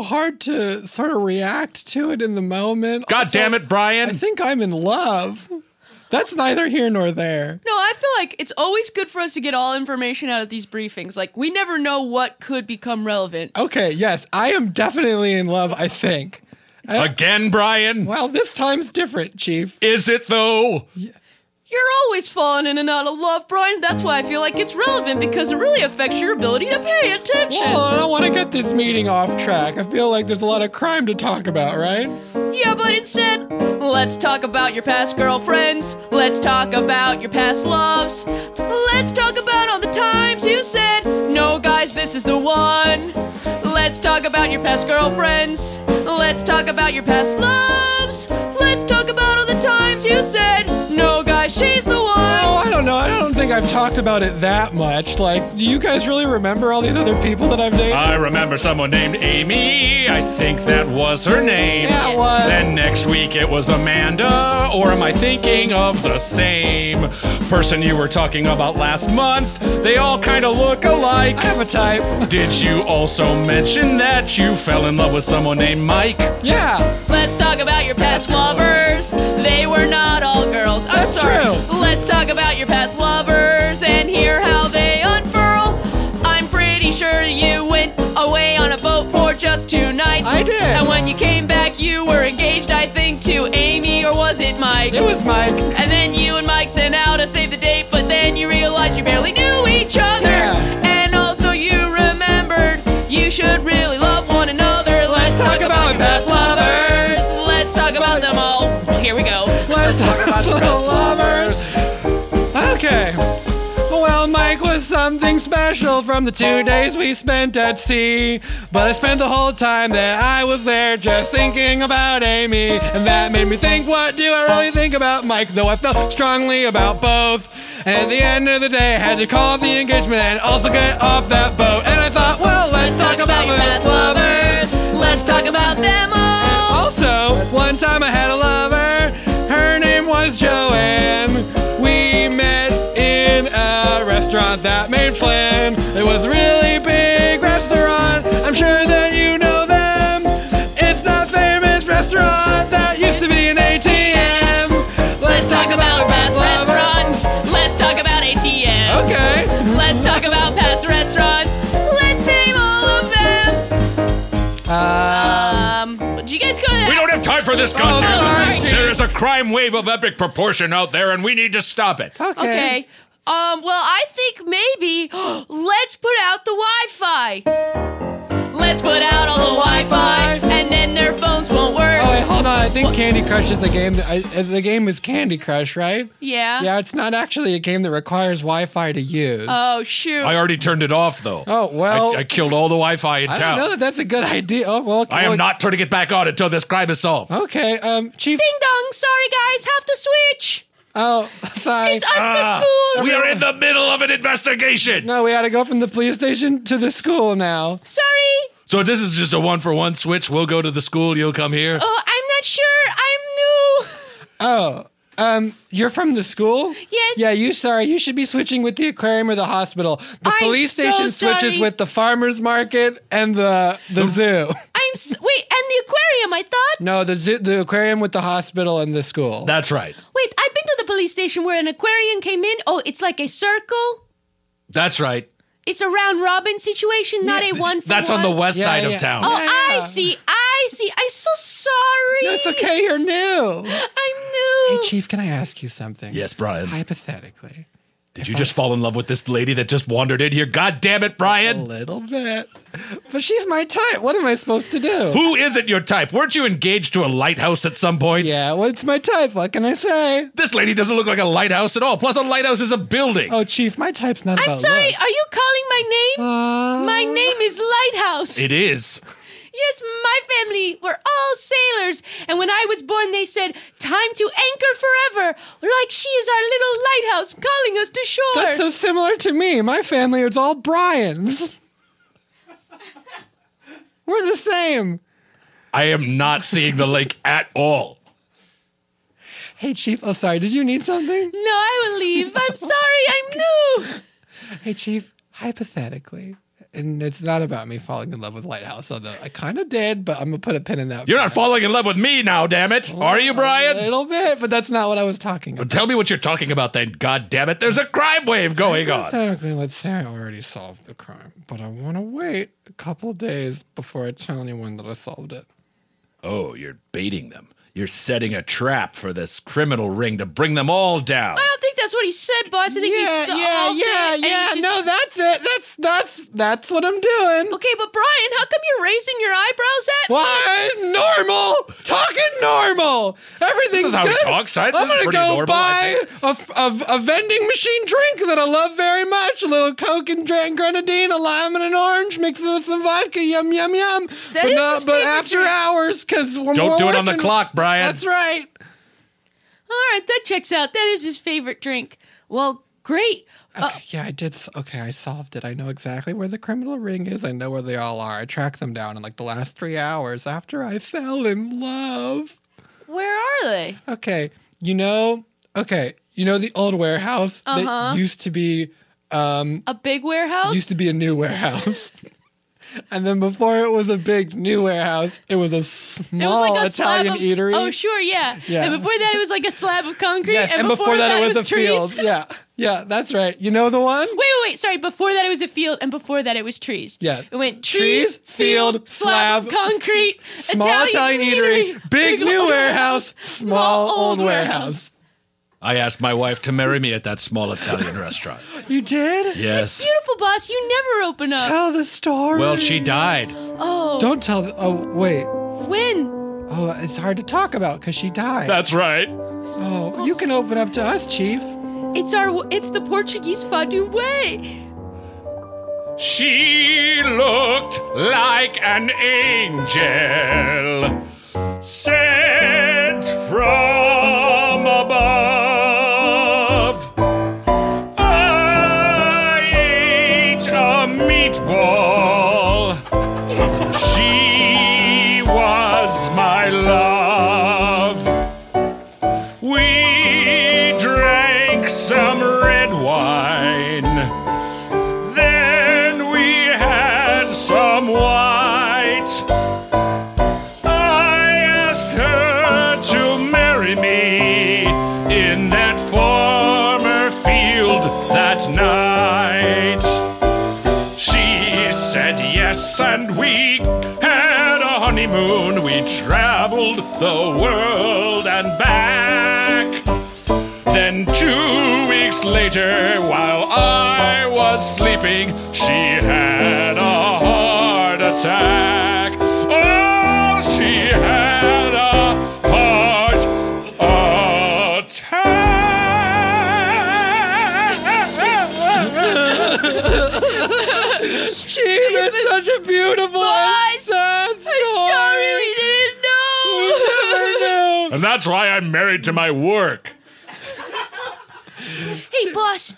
sort of react to it in the moment. God damn it, Brian. I think I'm in love. That's neither here nor there. No, I feel like it's always good for us to get all information out of these briefings. Like, we never know what could become relevant. Okay, yes, I am definitely in love, I think. Again, Brian? Well, this time's different, Chief. Is it, though? Yeah. You're always falling in and out of love, Brian. That's why I feel like it's relevant, because it really affects your ability to pay attention. Well, I don't want to get this meeting off track. I feel like there's a lot of crime to talk about, right? Yeah, but instead, let's talk about your past girlfriends. Let's talk about your past loves. Let's talk about all the times you said, no, guys, this is the one. Let's talk about your past girlfriends. Let's talk about your past loves. Let's talk about all the times you said, no, guys, she's the one. Oh, I don't know. I don't think I've talked about it that much. Like, do you guys really remember all these other people that I've dated? I remember someone named Amy. I think that was her name. Yeah, it was. Then next week it was Amanda. Or am I thinking of the same person you were talking about last month? They all kind of look alike. I have a type. Did you also mention that you fell in love with someone named Mike? Yeah. Let's talk about your past lovers. They were not all girls. That's true. Let's talk about your past lovers and hear how they unfurl. I'm pretty sure you went away on a boat for just 2 nights. I did. And when you came back, you were engaged, I think, to Amy, or was it Mike? It was Mike. And then you and Mike sent out a save the date, but then you realized you barely knew each other. Yeah. And also you remembered you should really love one another. Let's talk about your past lovers. Let's talk about them all. Here we go. Let's talk about your past lovers. Okay. Well, Mike was something special from the 2 days we spent at sea. But I spent the whole time that I was there just thinking about Amy. And that made me think, what do I really think about Mike? Though I felt strongly about both. And at the end of the day, I had to call off the engagement and also get off that boat. And I thought, well, let's talk about my past lovers. Let's talk about them all. Also, one time I had a lover. Her name was Joanne. We met in a restaurant that made Flynn. It was a really big restaurant. I'm sure that you know them. It's that famous restaurant that used to be an ATM. Let's talk about past restaurants. Let's talk about ATM. Okay. Let's talk about past restaurants. Let's name all of them. Do you guys go to that? We don't have time time for this gun. sorry. There is a crime wave of epic proportion out there, and we need to stop it. Okay. Well, I think maybe let's put out the Wi-Fi. Let's put out all the Wi-Fi, and then their phones won't work. Oh, wait, hold on. I think Candy Crush is a game. The game is Candy Crush, right? Yeah. Yeah, it's not actually a game that requires Wi-Fi to use. Oh, shoot. I already turned it off, though. Oh, well. I killed all the Wi-Fi in I town. don't know that that's a good idea. Oh, well. I am not turning it back on until this crime is solved. Okay, Chief. Ding dong. Sorry, guys. Have to switch. Oh, sorry. It's us, the school. We are in the middle of an investigation. No, we had to go from the police station to the school now. Sorry. So this is just a 1-for-1 switch. We'll go to the school. You'll come here. Oh, I'm not sure. I'm new. Oh, you're from the school? Yes. Yeah, you should be switching with the aquarium or the hospital. The I'm police so station switches sorry. with the farmer's market and the zoo. Wait, and the aquarium, I thought? No, the aquarium with the hospital and the school. That's right. Wait, I've been to the police station where an aquarium came in. Oh, it's like a circle? That's right. It's a round robin situation, not a one for That's one. on the west side yeah. of town. Oh, Yeah. I see. I'm so sorry. No, it's okay, you're new. I'm new. Hey, Chief, can I ask you something? Yes, Brian. Hypothetically. Did you just fall in love with this lady that just wandered in here? God damn it, Brian. A little bit. But she's my type. What am I supposed to do? Who isn't your type? Weren't you engaged to a lighthouse at some point? Yeah, well, it's my type. What can I say? This lady doesn't look like a lighthouse at all. Plus, a lighthouse is a building. Oh, Chief, my type's not I'm about sorry. looks. Are you calling my name? My name is Lighthouse. It is. Yes, my family were all sailors. And when I was born, they said, time to anchor forever. Like she is our little lighthouse calling us to shore. That's so similar to me. My family is all Bryans. We're the same. I am not seeing the lake at all. Hey, Chief. Oh, sorry. Did you need something? No, I will leave. I'm sorry. I'm new. Hey, Chief. Hypothetically, and it's not about me falling in love with Lighthouse, although I kind of did, but I'm going to put a pin in that. You're not falling in love with me now, damn it. Are you, Brian? A little bit, but that's not what I was talking about. Tell me what you're talking about then, God damn it. There's a crime wave going on. Hypothetically, let's say I already solved the crime, but I want to wait a couple days before I tell anyone that I solved it. Oh, you're baiting them. You're setting a trap for this criminal ring to bring them all down. I don't think that's what he said, boss. I think he solved it. and No, that's it. That's what I'm doing. Okay, but Brian, how come you're raising your eyebrows at me? Why? Normal. Talking normal. Everything's This is how good. he talks. I'm This is gonna pretty go normal, I buy a vending machine drink that I love very much. A little Coke and grenadine, a lime and an orange, mix it with some vodka. Yum yum yum. That is his but favorite after drink. hours, because when Don't we're do it on the working- clock, Brian. That's right. All right, that checks out. That is his favorite drink. Well, great. Okay, yeah, I did. Okay, I solved it. I know exactly where the criminal ring is. I know where they all are. I tracked them down in like the last 3 hours after I fell in love. Where are they? Okay, you know the old warehouse that used to be A big warehouse? a new warehouse. And then before it was a big new warehouse, it was a It was small like a slab Italian of, eatery. Oh, sure, yeah. Yeah. And before that, it was like a slab of concrete. Yes, and before that it was a trees. field. Yeah, that's right. You know the one? Wait. Sorry. Before that, it was a field, and before that, it was trees. Yeah. It went trees, field, slab, slab, concrete, Small Italian eatery, big new old warehouse, small old warehouse. I asked my wife to marry me at that small Italian restaurant. You did? Yes. Beautiful, boss. You never open up. Tell the story. Well, she died. Oh. Don't tell. Oh, wait. When? Oh, it's hard to talk about because she died. That's right. Oh, you can open up to us, Chief. It's the Portuguese fado way. She looked like an angel sent from above. I ate a meatball. She was my love. We drank some red wine. Then we had some white. I asked her to marry me in that former field that night. She said yes, and we had a honeymoon, we traveled the world and back. Then 2 weeks later, while I was sleeping, she had a heart attack. Oh, she had a heart attack. She was such a beautiful and sad story. I'm sorry, we didn't know. And that's why I'm married to my work. Hey, boss,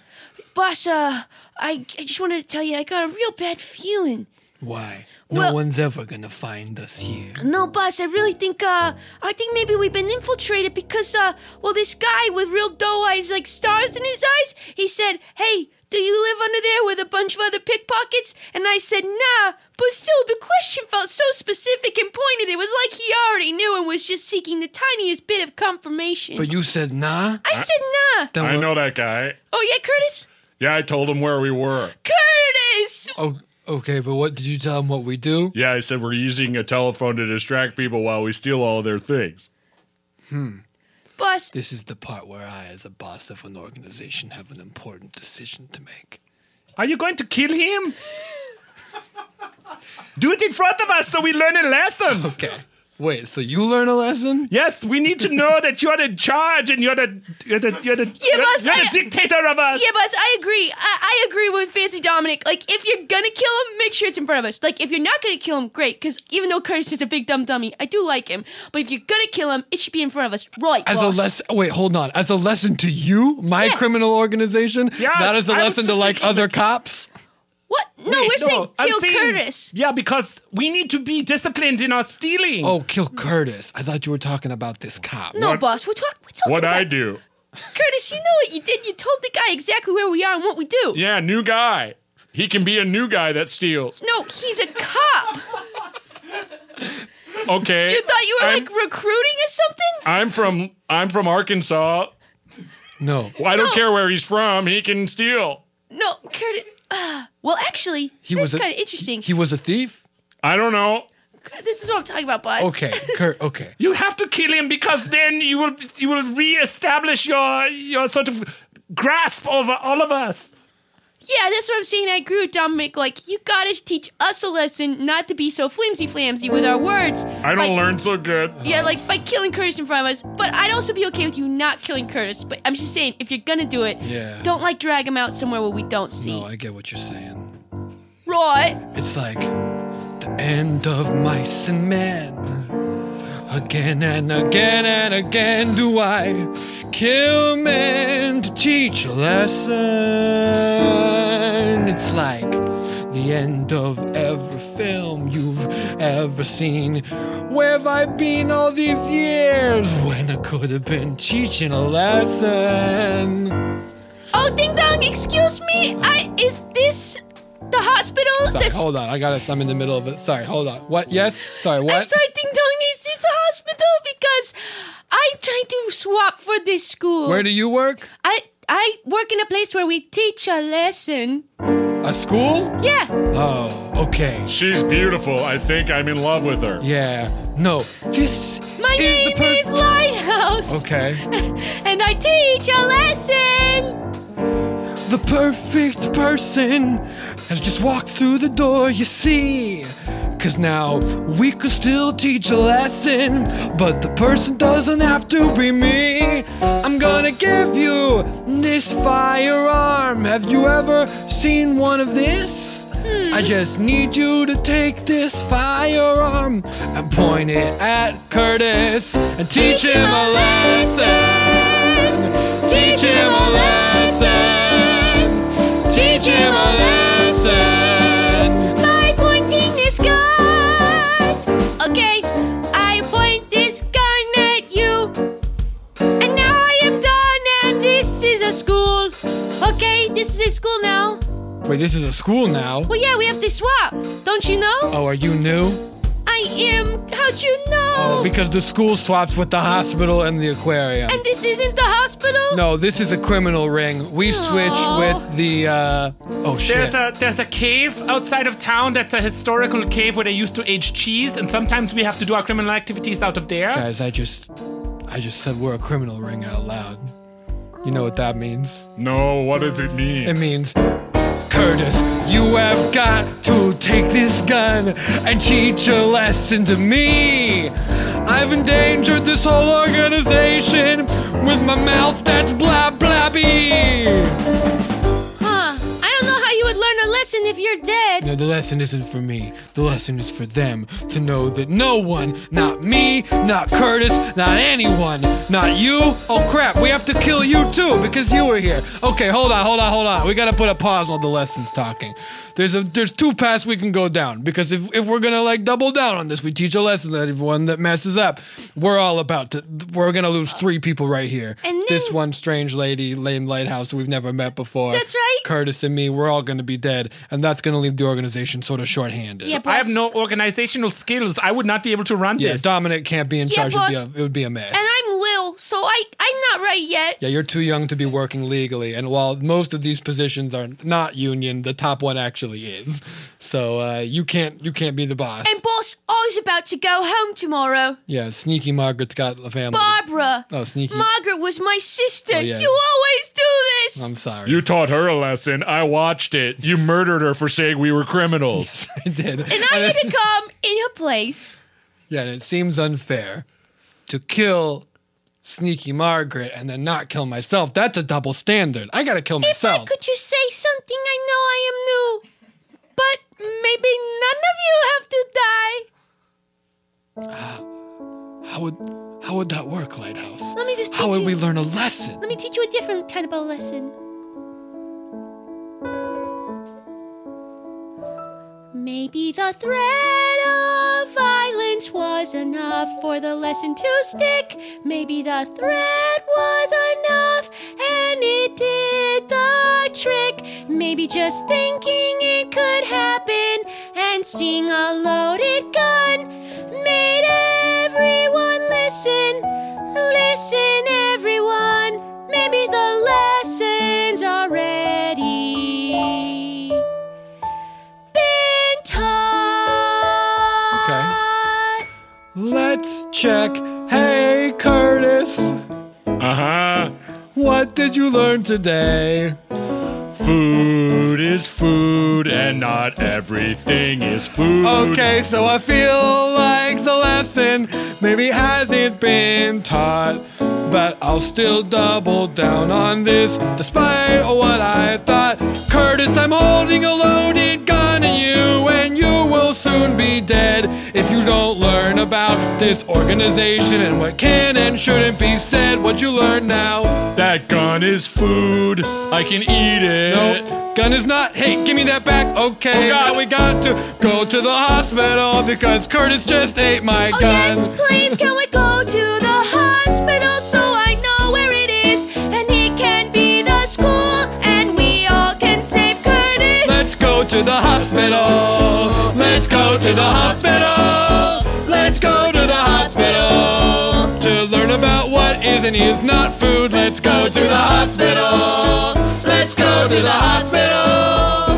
I just wanted to tell you I got a real bad feeling. Why? No Well- one's ever gonna find us here. No, boss, I really think, maybe we've been infiltrated because, this guy with real doe eyes, like stars in his eyes, he said, hey, do you live under there with a bunch of other pickpockets? And I said, nah, but still, the question felt so specific and pointed. It was like he already knew and was just seeking the tiniest bit of confirmation. But you said nah? I said, nah. Then I we're- know that guy. Oh, yeah, Curtis? Yeah, I told him where we were. Curtis! Oh, okay, but what did you tell him what we do? Yeah, I said we're using a telephone to distract people while we steal all their things. Boss, This is the part where I, as a boss of an organization, have an important decision to make. Are you going to kill him? Do it in front of us so we learn a lesson. Okay. Wait, so you learn a lesson? Yes, we need to know that you're in charge and you're the boss, dictator of us. yeah, boss, I agree. I agree with Fancy Dominic. Like, if you're gonna kill him, make sure it's in front of us. Like, if you're not gonna kill him, great. Because even though Curtis is a big dumb dummy, I do like him. But if you're gonna kill him, it should be in front of us. Right, As boss. a lesson, wait, hold on. As a lesson to you, my Yeah. criminal organization, Yes, not as a I was lesson to just like thinking other like- cops. What? No, we're saying I'm kill saying- Curtis. Yeah, because we need to be disciplined in our stealing. Oh, kill Curtis. I thought you were talking about this cop. No, What- boss, we're talking What'd about... I do? Curtis, you know what you did. You told the guy exactly where we are and what we do. Yeah, new guy. He can be a new guy that steals. No, he's a cop. Okay. You thought you were, I'm- like, recruiting or something? I'm from Arkansas. No. I don't No. care where he's from. He can steal. No, Curtis... well, actually, was that's a- kind of interesting. He was a thief? I don't know. This is what I'm talking about, boss. Okay, Kurt, okay. You have to kill him because then you will reestablish your sort of grasp over all of us. Yeah, that's what I'm saying. I agree with Dominic. Like, you gotta teach us a lesson not to be so flimsy-flamsy with our words. I don't Like, learn so good. Yeah, like, by killing Curtis in front of us. But I'd also be okay with you not killing Curtis. But I'm just saying, if you're gonna do it, Yeah. don't, like, drag him out somewhere where we don't see. No, I get what you're saying. Right. It's like the end of Mice and Men. Again and again and again do I kill men to teach a lesson. It's like the end of every film you've ever seen. Where have I been all these years when I could have been teaching a lesson? Oh, ding dong, excuse me. Is this the hospital? Sorry, The hold on. I'm in the middle of it. Sorry, hold on. What? Yes? Sorry, what? I'm sorry, ding dong, is this a hospital? Because I'm trying to swap for this school. Where do you work? I work in a place where we teach a lesson. A school? Yeah. Oh, okay. She's beautiful. I think I'm in love with her. Yeah. No, this My is name the is Lighthouse. Okay. And I teach a lesson. The perfect person has just walked through the door, you see. 'Cause now we could still teach a lesson, but the person doesn't have to be me. I'm gonna give you this firearm. Have you ever seen one of this? I just need you to take this firearm and point it at Curtis and teach him a lesson. Teach him a lesson. Teach him a lesson. By pointing this gun. Okay, I point this gun at you. And now I am done, and this is a school. Okay, this is a school now. Wait, this is a school now? Well, yeah, we have to swap. Don't you know? Oh, are you new? I I am. How'd you know? Oh, because the school swaps with the hospital and the aquarium. And this isn't the hospital? No, this is a criminal ring. We switch with the, oh shit. There's a cave outside of town that's a historical cave where they used to age cheese, and sometimes we have to do our criminal activities out of there. Guys, I just said we're a criminal ring out loud. You know what that means? No, what does it mean? It means, Curtis, you have got to take this gun and teach a lesson to me. I've endangered this whole organization with my mouth that's blabby. Huh. I don't know how you would learn a lesson if you're dead. No, the lesson isn't for me. The lesson is for them to know that no one, not me, not Curtis, not anyone, not you. Oh crap, we have to kill you too because you were here. Okay, hold on. We gotta put a pause on the lessons talking. There's two paths we can go down because if we're gonna like double down on this, we teach a lesson that everyone that messes up, we're gonna lose 3 people right here. And then, this one strange lady, lame lighthouse we've never met before. That's right. Curtis and me, we're all gonna be dead, and that's gonna leave the organization sort of shorthanded. Yeah, I have no organizational skills. I would not be able to run Yeah, this. Dominic can't be in charge. boss. It would be a mess. and I'm Lil, so I'm not right yet. Yeah, you're too young to be working legally, and while most of these positions are not union, the top one actually is. So you can't be the boss. And boss, I was about to go home tomorrow. Yeah, Sneaky Margaret's got a family. Barbara. Oh, Sneaky. Margaret was my sister. Oh, yeah. You always do this. I'm sorry. You taught her a lesson. I watched it. You murdered her for saying we were criminals. I did. And I had to come in her place. Yeah, and it seems unfair to kill Sneaky Margaret and then not kill myself. That's a double standard. I gotta kill myself. If I could just say something, I know I am new. But maybe none of you have to die. How would that work, Lighthouse? Let me just teach How would you. we learn a lesson? Let me teach you a different kind of a lesson. Maybe the threat of violence was enough for the lesson to stick. Maybe the threat was enough and it did the trick. Maybe just thinking it could happen and seeing a loaded gun made everyone listen. Listen, everyone. Maybe the lesson's already been taught. Okay. Let's check. Hey, Curtis. Uh-huh. What did you learn today? Food is food, and not everything is food. Okay, so I feel like the lesson maybe hasn't been taught, but I'll still double down on this, despite what I thought. Curtis, I'm holding a loaded gun at you, and you will soon be dead if you don't learn about this organization and what can and shouldn't be said. What you learn now? That gun is food. I can eat it. Nope, gun is not. Hey, give me that back. Okay, now we got to go to the hospital because Curtis just ate my gun. Yes, please, can we go to the hospital so I know where it is? And it can be the school, and we all can save Curtis. Let's go to the hospital. Let's go to the hospital. Let's go to the hospital to learn about what is and is not food. Let's go to the hospital. Let's go to the hospital.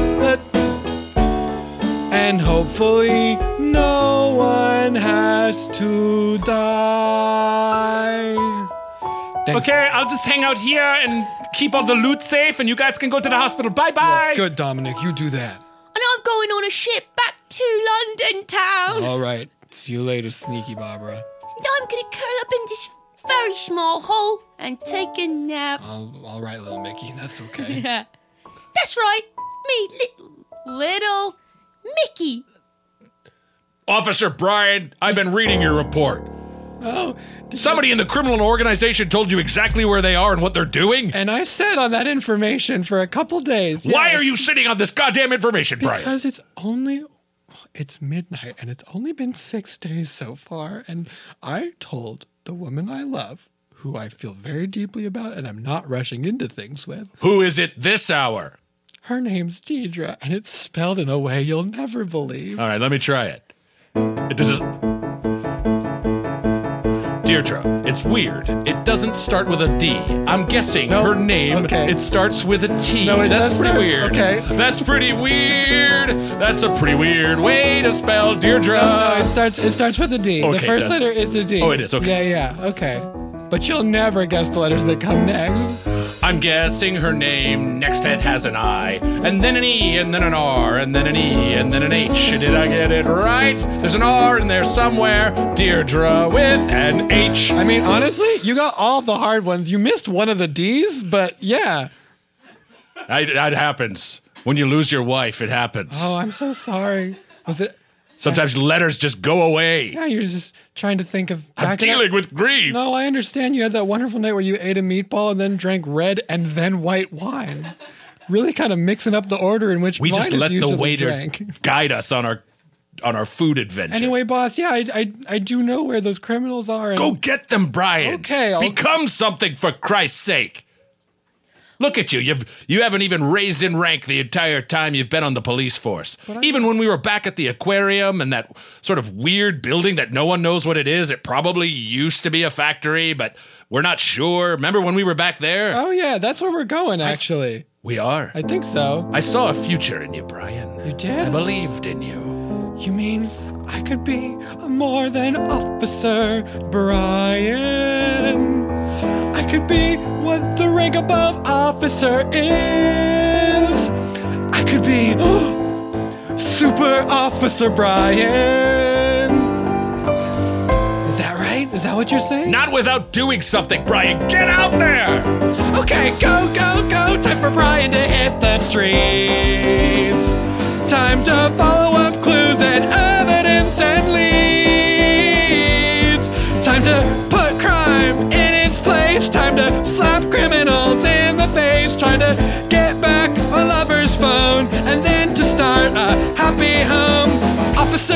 And hopefully no one has to die. Thanks. Okay, I'll just hang out here and keep all the loot safe, and you guys can go to the hospital. Bye-bye. Yes, good, Dominic. You do that. And I'm going on a ship back to London town. All right. See you later, Sneaky Barbara. And I'm gonna curl up in this very small hole and take a nap. All right, little Mickey. That's okay. Yeah. That's right. Me, little Mickey. Officer Brian, I've been reading your report. Oh, Somebody in the criminal organization told you exactly where they are and what they're doing? and I sat on that information for a couple days. Why yes. are you sitting on this goddamn information, Brian? Because it's midnight and it's only been 6 days so far, and I told the woman I love, who I feel very deeply about and I'm not rushing into things with. Who is it this hour? Her name's Deidre, and it's spelled in a way you'll never believe. All right, let me try it. Deirdre, it's weird. It doesn't start with a D. I'm guessing her name, it starts with a T. No, That's pretty weird. Okay. That's pretty weird. That's a pretty weird way to spell Deirdre. No, it starts with a D. Okay, The first that's- letter is the D. Oh, it is, okay. Yeah, okay. But you'll never guess the letters that come next. I'm guessing her name next to it has an I, and then an E, and then an R, and then an E, and then an H. Did I get it right? There's an R in there somewhere. Deirdre with an H. I mean, honestly, you got all the hard ones. You missed one of the D's, but yeah. That happens. When you lose your wife, it happens. Oh, I'm so sorry. Was it? Sometimes letters just go away. Yeah, you're just trying to think of... I'm dealing with grief. No, I understand. You had that wonderful night where you ate a meatball and then drank red and then white wine. Really kind of mixing up the order in which We wine just is let the usually waiter drank. guide us on our food adventure. Anyway, boss, yeah, I do know where those criminals are. And Go get them, Brian. Okay, Become something for Christ's sake. Look at you. You haven't even raised in rank the entire time you've been on the police force. Even when we were back at the aquarium and that sort of weird building that no one knows what it is, it probably used to be a factory, but we're not sure. Remember when we were back there? Oh, yeah, that's where we're going, actually. We are. I think so. I saw a future in you, Brian. You did? I believed in you. You mean I could be more than Officer Brian? I could be what the rank above officer is. I could be Super Officer Brian. Is that right? Is that what you're saying? Not without doing something, Brian. Get out there! Okay, go, go, go. Time for Brian to hit the streets. Time to follow up clues and evidence and leads. Time to put crime in its place. Time to slap criminals in the face. Trying to get back a lover's phone and then to start a happy home. Officer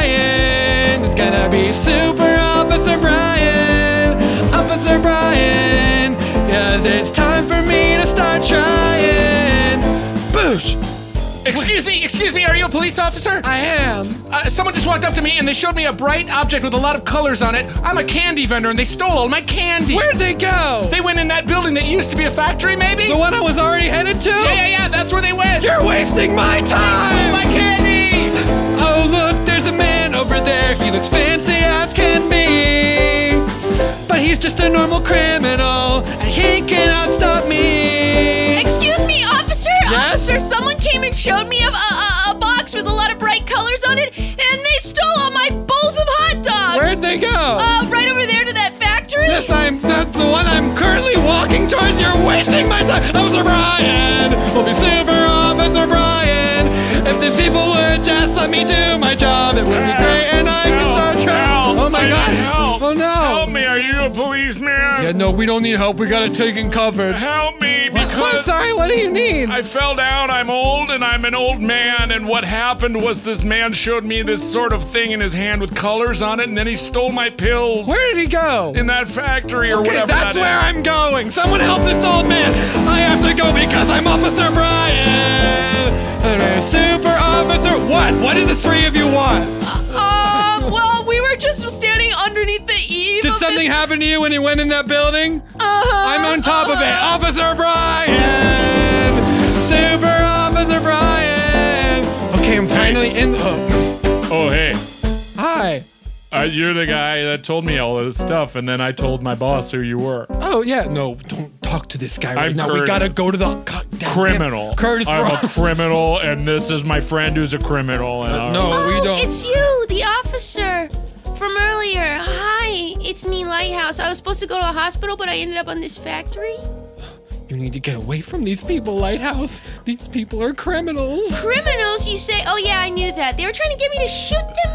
Brian is gonna be Super Officer Brian. Officer Brian, 'cause it's time for me to start trying. Boosh! Excuse me, are you a police officer? I am. Someone just walked up to me and they showed me a bright object with a lot of colors on it. I'm a candy vendor and they stole all my candy. Where'd they go? They went in that building that used to be a factory, maybe? The one I was already headed to? Yeah, that's where they went. You're wasting my time! My candy! Oh, look, there's a man over there. He looks fancy as can be. But he's just a normal criminal, and he cannot stop me. Excuse me, officer! Yes? Officer, someone came and showed me a box with a lot of bright colors on it, and they stole all my bowls of hot dogs! Where'd they go? Right over there to that factory? Yes, that's the one I'm currently walking towards. You're wasting my time. Officer Brian will be Super Officer Brian. If these people would just let me do my job, it would be great, and I can start trying. Oh my God! Help. Oh no! Help me, are you a policeman? Yeah, no, we don't need help. We got it taken covered. Help me, I'm because sorry. What do you need? I fell down, I'm old, and I'm an old man, and what happened was this man showed me this sort of thing in his hand with colors on it, and then he stole my pills. Where did he go? In that factory or Okay, whatever that's that where is. I'm going. Someone help this old man. I have to go because I'm Officer Brian. Super Officer. What? What do the three of you want? Well, we were just standing underneath the eave Did of something this... happen to you when you went in that building? I'm on top of it. Uh-huh. Officer Brian. Super Officer Brian. Okay, I'm finally in. Oh, hey. Hi. You're the guy that told me all this stuff, and then I told my boss who you were. Oh, yeah. No, don't talk to this guy right I'm now. Curtis. We gotta go to the goddamn Criminal. Curtis I'm a Ross. criminal, and this is my friend who's a criminal. And No, we don't. It's you, the officer from earlier. Hi, it's me, Lighthouse. I was supposed to go to a hospital, but I ended up on this factory. You need to get away from these people, Lighthouse. These people are criminals. Criminals, you say? Oh, yeah, I knew that. They were trying to get me to shoot them.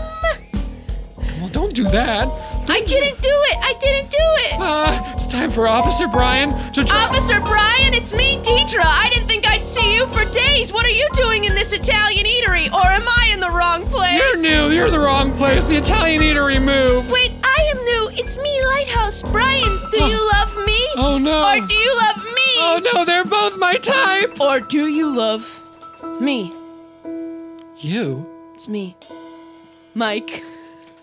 Well, don't do that. I didn't do it. I didn't do it. It's time for Officer Brian to try. Officer Brian, it's me, Deidre. I didn't think I'd see you for days. What are you doing in this Italian eatery? Or am I in the wrong place? You're new. You're the wrong place. The Italian eatery moved. Wait, I am new. It's me, Lighthouse. Brian, do you love me? Oh, no. Or do you love me? Oh, no, they're both my type. Or do you love me? You? It's me, Mike.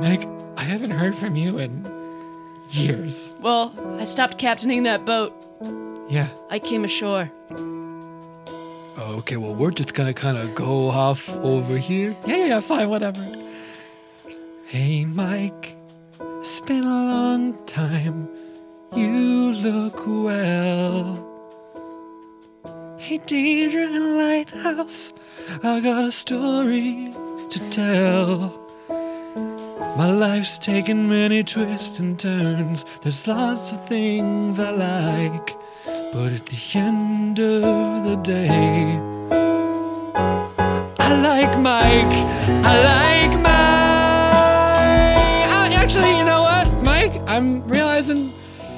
Meg, I haven't heard from you in years. Well, I stopped captaining that boat. Yeah. I came ashore. Okay, well, we're just gonna kind of go off over here. Yeah, fine, whatever. Hey, Mike, it's been a long time. You look well. Hey, Deidre and Lighthouse, I got a story to tell. My life's taken many twists and turns. There's lots of things I like, but at the end of the day, I like Mike. Actually, you know what, Mike? I'm realizing,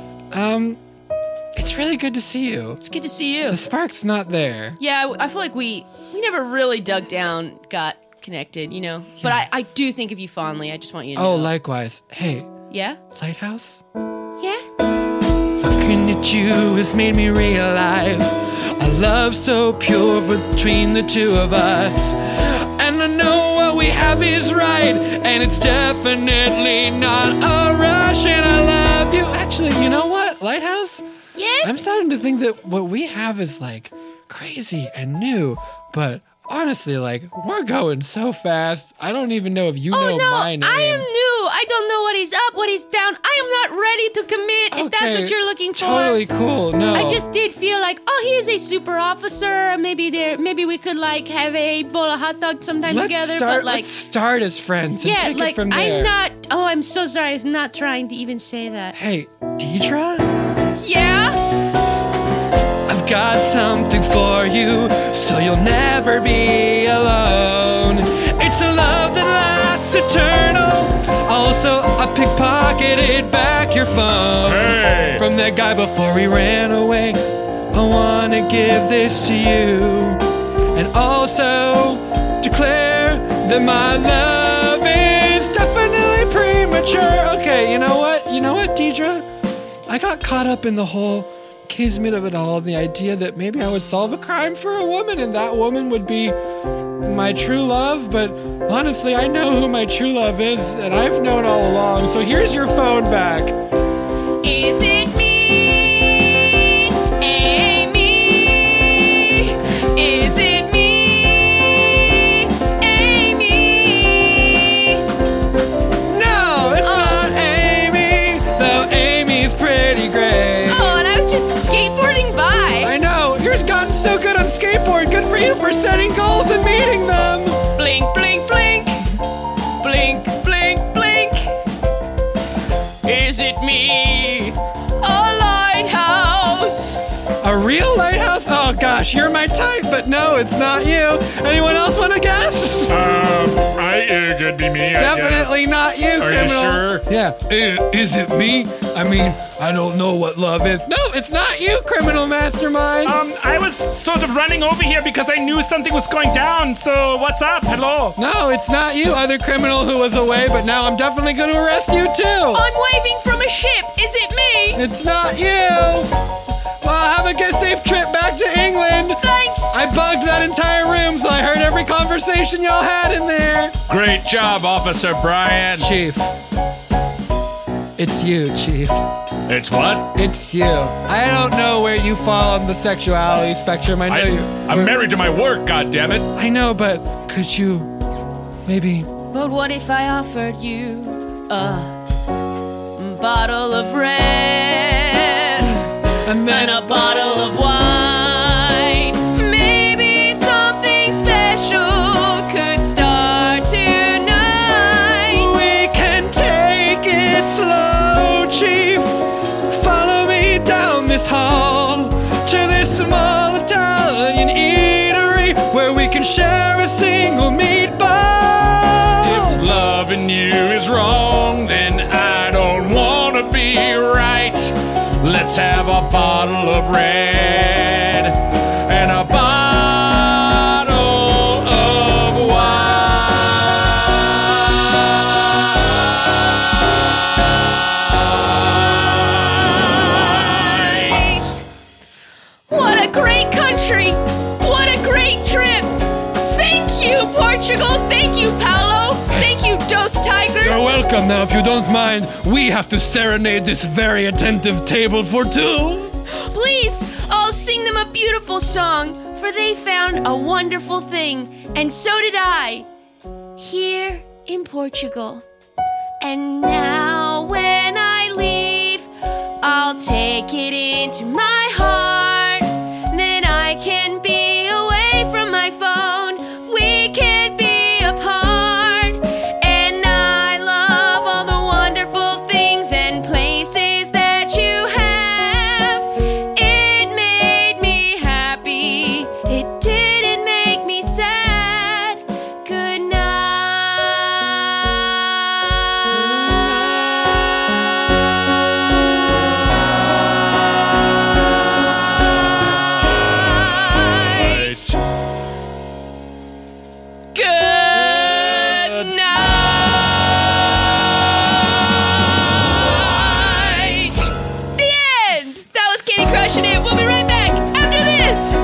it's really good to see you. It's good to see you. The spark's not there. Yeah, I feel like we never really dug down, got connected, you know? Yeah. But I do think of you fondly. I just want you to know. Oh, likewise. Hey. Yeah? Lighthouse? Yeah? Looking at you has made me realize a love so pure between the two of us. And I know what we have is right, and it's definitely not a rush, and I love you. Actually, you know what, Lighthouse? Yes? I'm starting to think that what we have is like crazy and new, but honestly, like, we're going so fast. I don't even know if you know my name. I am new. I don't know what is up, what is down. I am not ready to commit, if that's what you're looking for. Totally cool. No. I just did feel like, he is a super officer. Maybe we could like have a bowl of hot dogs sometime together. Let's start as friends and take it from there. I'm so sorry. I was not trying to even say that. Hey, Deidre? Yeah? I've got something for you, so you'll never be alone. It's a love that lasts eternal. Also, I pickpocketed back your phone from that guy before he ran away. I wanna give this to you, and also declare that my love is definitely premature. Okay, you know what, Deidre? I got caught up in the whole kismet of it all, and the idea that maybe I would solve a crime for a woman and that woman would be my true love, but honestly, I know who my true love is, and I've known all along, so here's your phone back. Is it me, Amy? Is it me, Amy? No, it's not Amy, though Amy's pretty great. Skateboarding by. I know, you've gotten so good on skateboard. Good for you for setting goals and meeting them. Blink, blink, blink. Blink, blink, blink. Is it me? A lighthouse. A real lighthouse? Oh gosh, you're my type, but no, it's not you. Anyone else want to guess? It could be me. Definitely not you, Are criminal. you sure? Yeah. Is it me? I mean, I don't know what love is. No, it's not you, criminal mastermind. I was sort of running over here because I knew something was going down. So what's up? Hello. No, it's not you, other criminal who was away, but now I'm definitely going to arrest you too. I'm waving from a ship. Is it me? It's not you. Well, have a good safe trip back to England. Thanks. I bugged that entire room, so I heard every conversation y'all had in there. Great job, Officer Brian. Chief. It's you, Chief. It's what? It's you. I don't know where you fall on the sexuality spectrum. I know I'm married to my work, goddammit. I know, but could you maybe... But what if I offered you a bottle of red and then a bottle of wine? Maybe something special could start tonight. We can take it slow, Chief. Follow me down this hall to this small Italian eatery where we can share a single meatball. If loving you is wrong, then I don't want to be right. Let's have a bottle of red and a bottle of wine. What a great country! What a great trip! Thank you, Portugal! Thank you, Paolo! Thank you, Dos Tigers! You're welcome. Now, if you don't mind, we have to serenade this very attentive table for two. Please, I'll sing them a beautiful song, for they found a wonderful thing, and so did I, here in Portugal. And now when I leave, I'll take it into my heart. Then I can be away from my phone. We can be apart. And I love all the wonderful things and places that you have. It made me happy. It didn't make me sad. Good night. Good night. The end. That was Candy Crushing It. We'll be right back after this.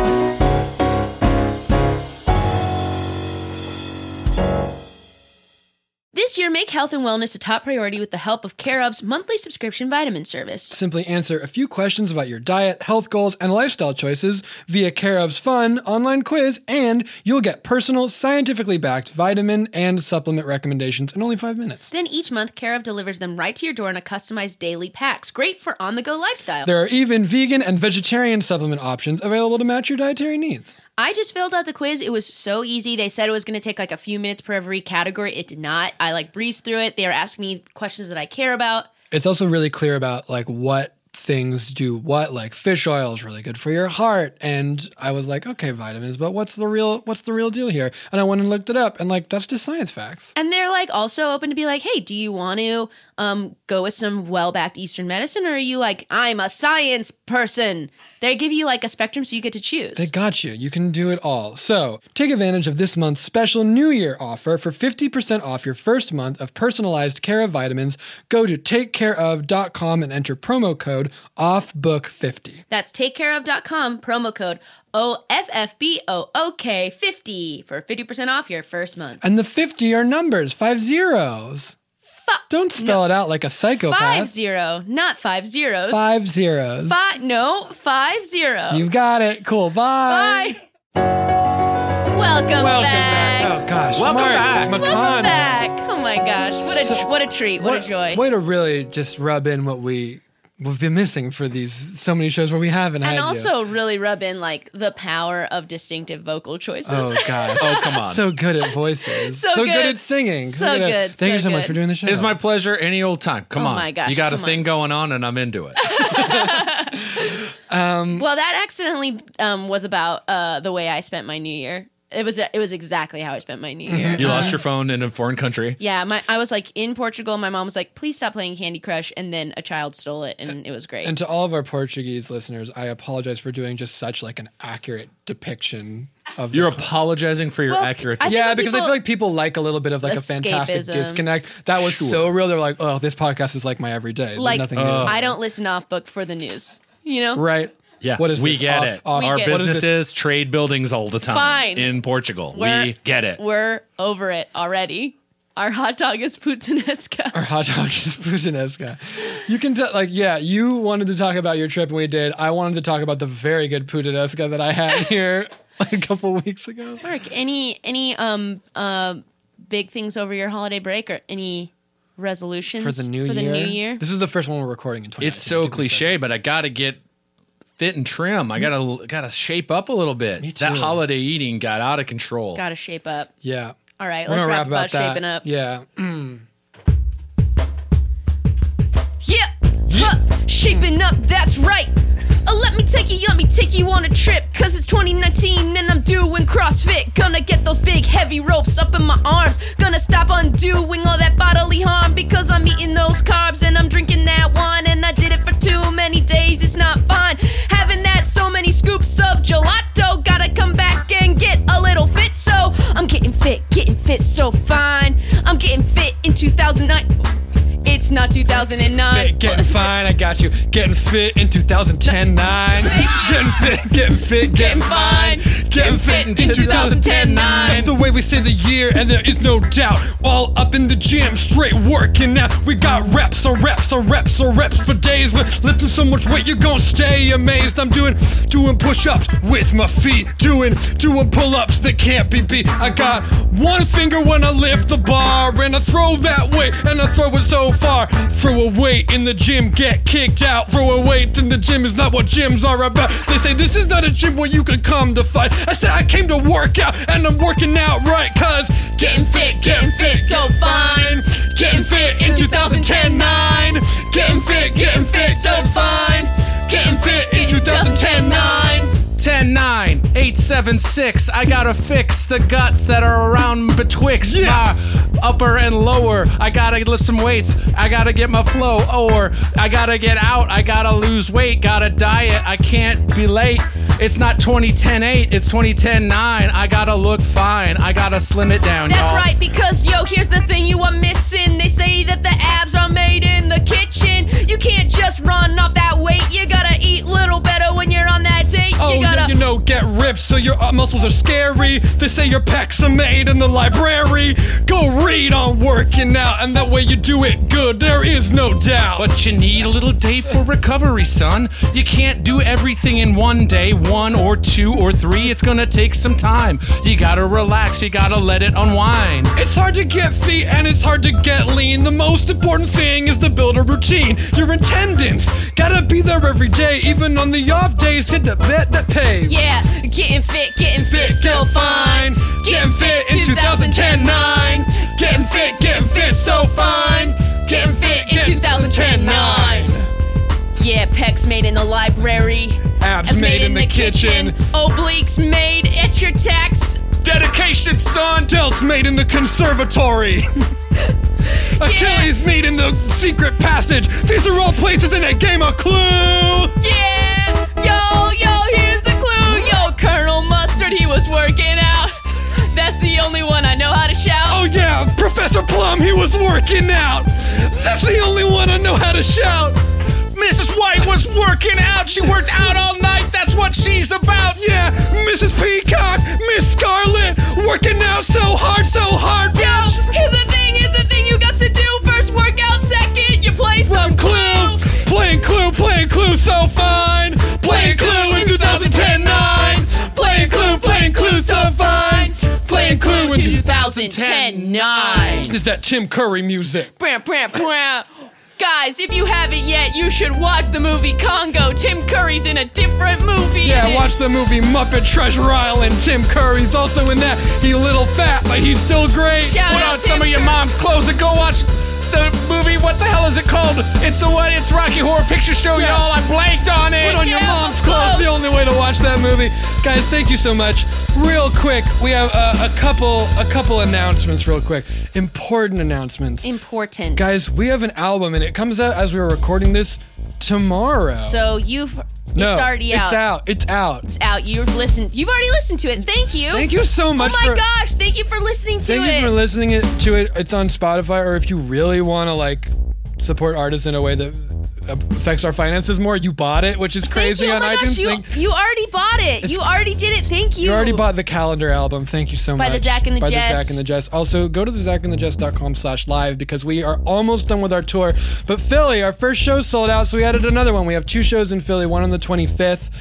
This year, make health and wellness a top priority with the help of Care of's monthly subscription vitamin service. Simply answer a few questions about your diet, health goals, and lifestyle choices via Care of's fun online quiz, and you'll get personal, scientifically backed vitamin and supplement recommendations in only 5 minutes. Then each month, Care of delivers them right to your door in a customized daily packs. Great for on-the-go lifestyle. There are even vegan and vegetarian supplement options available to match your dietary needs. I just filled out the quiz. It was so easy. They said it was going to take like a few minutes per every category. It did not. I breezed through it. They were asking me questions that I care about. It's also really clear about what things do what. Like fish oil is really good for your heart, and I was like, okay, vitamins, but what's the real deal here? And I went and looked it up, and that's just science facts. And they're also open to be like, hey, do you want to go with some well-backed Eastern medicine, or are you I'm a science person? They give you a spectrum so you get to choose. They got you. You can do it all. So take advantage of this month's special New Year offer for 50% off your first month of personalized Care of vitamins. Go to takecareof.com and enter promo code OFFBOOK50. That's takecareof.com, promo code OFFBOOK50 for 50% off your first month. And the 50 are numbers, 5 zeros. Don't spell it out like a psychopath. 50, not 5 zeros. 5 zeros. 5 0. You've got it. Cool. Bye. Welcome back. Oh gosh. Welcome back. Welcome back. Oh my gosh. What a treat. What a joy. Way to really just rub in what we've been missing for so many shows where we haven't had And you. also really rub in the power of distinctive vocal choices. Oh gosh. Oh, come on. So good at voices. So good at singing. So good. Thank you so much good. for doing the show. It's my pleasure any old time. Come on. Oh my gosh, You got a come thing on. going on and I'm into it. Well, that accidentally was about the way I spent my New Year. It was exactly how I spent my New Year. You lost your phone in a foreign country. Yeah, I was in Portugal. My mom was like, "Please stop playing Candy Crush," and then a child stole it, and it was great. And to all of our Portuguese listeners, I apologize for doing just such an accurate depiction of. You're apologizing for your accurate. I think Yeah, that because I feel like people like a little bit of a fantastic Escapism. disconnect. That was so real. They're like, oh, this podcast is like my everyday. There's nothing new. I don't listen off book for the news. Right. Yeah, What is we this? get Off- it. off- Our We get it. What is this? businesses trade buildings all the time. Fine. In Portugal. We're- We get it. We're over it already. Our hot dog is puttanesca. Our hot dog is puttanesca. You can tell, you wanted to talk about your trip, and we did. I wanted to talk about the very good puttanesca that I had here a couple weeks ago. Mark, any big things over your holiday break, or any resolutions For the new year? This is the first one we're recording in 2019. It's so cliche, but I got to get fit and trim. I gotta shape up a little bit. Me That too. holiday eating got out of control. Gotta shape up. Yeah. All right, We're let's gonna rap about that. shaping up. Yeah. Yeah, huh, shaping up, that's right. Let me take you on a trip, cause it's 2019 and I'm doing CrossFit. Gonna get those big heavy ropes up in my arms. Gonna stop undoing all that bodily harm, because I'm eating those carbs and I'm drinking that wine, and I did it for too many days, it's not fine. Having that so many scoops of gelato, gotta come back and get a little fit. So I'm getting fit so fine. I'm getting fit in 2009. It's It's not 2009. Fit, getting fine, I got you. Getting fit in 2010-9. Getting fit, getting fine. Getting fit in 2010-9. That's the way we say the year, and there is no doubt. All up in the gym, straight working out. We got reps for days. We're lifting so much weight, you're gonna stay amazed. I'm doing push-ups with my feet. Doing pull-ups that can't be beat. I got one finger when I lift the bar, and I throw that weight, and I throw it so far. Throw a weight in the gym, get kicked out. Throw a weight in the gym is not what gyms are about. They say this is not a gym where you can come to fight. I said I came to work out, and I'm working out right, cause getting fit so fine. Getting fit in 2010-9. Getting fit so fine. Getting fit in 2010-9. 10-9, 876. I gotta fix the guts that are around betwixt my upper and lower. I gotta lift some weights. I gotta get my flow. Or I gotta get out. I gotta lose weight. Gotta diet. I can't be late. It's not 2010-8. It's 2010-9. I gotta look fine. I gotta slim it down. That's y'all. right, because here's the thing you are missing. They say that the abs are made in the kitchen. You can't just run off that weight. You gotta eat little better when you're on that date. Get ripped so your muscles are scary. They say your pecs are made in the library. Go read on working out, and that way you do it good, there is no doubt. But you need a little day for recovery, son. You can't do everything in one day, 1 or 2 or 3. It's gonna take some time. You gotta relax, you gotta let it unwind. It's hard to get fit and it's hard to get lean. The most important thing is to build a routine. Your attendance, gotta be there every day. Even on the off days, hit the bet that pays. Yeah, getting fit so fine. Getting fit in 2010-9. Getting fit so fine. Getting fit in 2010-9. Yeah, pecs made in the library. Abs made in the kitchen. Obliques made at your tax. Dedication, son. Delts made in the conservatory. Achilles made in the secret passage. These are all places in a game of Clue. Yeah, yo, here's the clue. Yo, Colonel Mustard, he was working out. That's the only one I know how to shout. Oh yeah, Professor Plum, he was working out. That's the only one I know how to shout. Mrs. White was working out. She worked out all night. That's what she's about. Yeah, Mrs. Peacock, Miss Scarlet, working out so hard. Yo, here's the thing you got to do. First workout, second, you play some Clue. Playing Clue so fine. Playing Clue in 2010-9. Playing Clue so fine. Playing Clue in 2010-9. Is that Tim Curry music? Guys, if you haven't yet, you should watch the movie Congo. Tim Curry's in a different movie. Yeah, watch the movie Muppet Treasure Island. Tim Curry's also in that. He's a little fat, but he's still great. Put on some of your mom's clothes and go watch the movie. What the hell is it called? It's Rocky Horror Picture Show, y'all. I blanked on it. Put on your mom's clothes. The only way to watch that movie. Guys, thank you so much. Real quick, we have a couple announcements real quick. Important announcements. Important. Guys, we have an album, and it comes out as we were recording this tomorrow. So it's already out. It's out. It's out. You've already listened to it. Thank you. Thank you so much. Oh my gosh, thank you for listening to it. Thank you for listening to it. It's on Spotify, or if you really want to support artists in a way that affects our finances more, you bought it, which is crazy on iTunes. You already bought it. You already did it. Thank you. You already bought the Calendar album. Thank you so much. By the Zach and the Jess. By the Zach and the Jess. Also, go to thezachandthejess.com/live because we are almost done with our tour. But Philly, our first show sold out, so we added another one. We have 2 shows in Philly, one on the 25th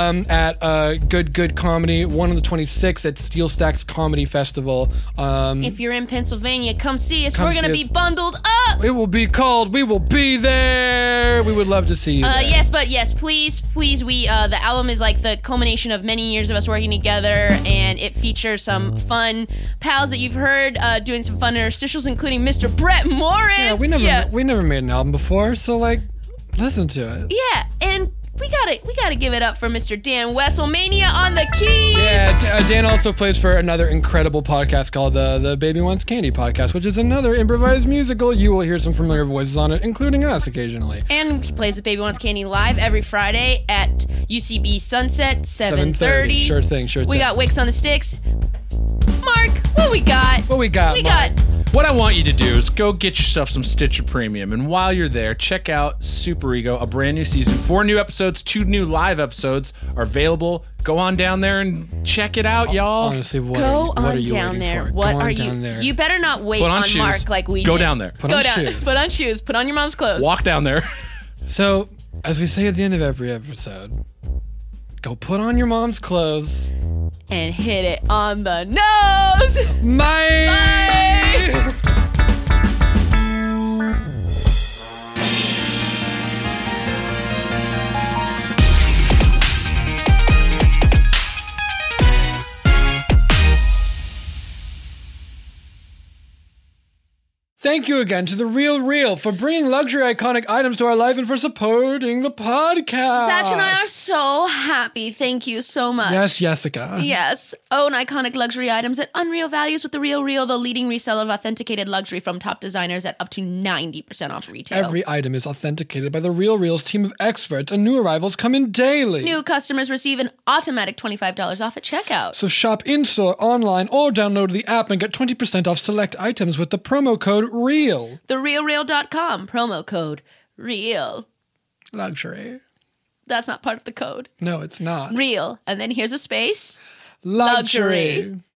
at Good Comedy, one on the 26th at Steel Stacks Comedy Festival. If you're in Pennsylvania, come see us. We're going to be bundled up. It will be cold. We will be there. We would love to see you there. Yes, please, we the album is like the culmination of many years of us working together, and it features some fun pals that you've heard doing some fun interstitials, including Mr. Brett Morris. Yeah, we never made an album before, so listen to it. Yeah, and we gotta give it up for Mr. Dan Wesselmania on the keys. Yeah, Dan also plays for another incredible podcast called the Baby Wants Candy podcast, which is another improvised musical. You will hear some familiar voices on it, including us occasionally. And he plays with Baby Wants Candy live every Friday at UCB Sunset, 7:30. Sure thing. We got Wicks on the Sticks. Mark, what we got? We got What I want you to do is go get yourself some Stitcher Premium, and while you're there, check out Super Ego, a brand new season. 4 new episodes, 2 new live episodes are available. Go on down there and check it out, y'all. Honestly, what Go are on you down waiting there. for? What Go on are down you? there. You better not wait Put on on shoes. Mark like we Go did. down there. Put Go on down. shoes. Put on shoes. Put on your mom's clothes. Walk down there. So, as we say at the end of every episode, go put on your mom's clothes. And hit it on the nose. Bye! Bye. Thank you again to The Real Real for bringing luxury iconic items to our life and for supporting the podcast. Satch and I are so happy. Thank you so much. Yes, Jessica. Yes. Own iconic luxury items at unreal values with The Real Real, the leading reseller of authenticated luxury from top designers at up to 90% off retail. Every item is authenticated by The Real Real's team of experts, and new arrivals come in daily. New customers receive an automatic $25 off at checkout. So shop in-store, online, or download the app and get 20% off select items with the promo code REAL. TheRealReal.com, promo code REAL. Luxury. That's not part of the code. No, it's not. Real. And then here's a space. Luxury.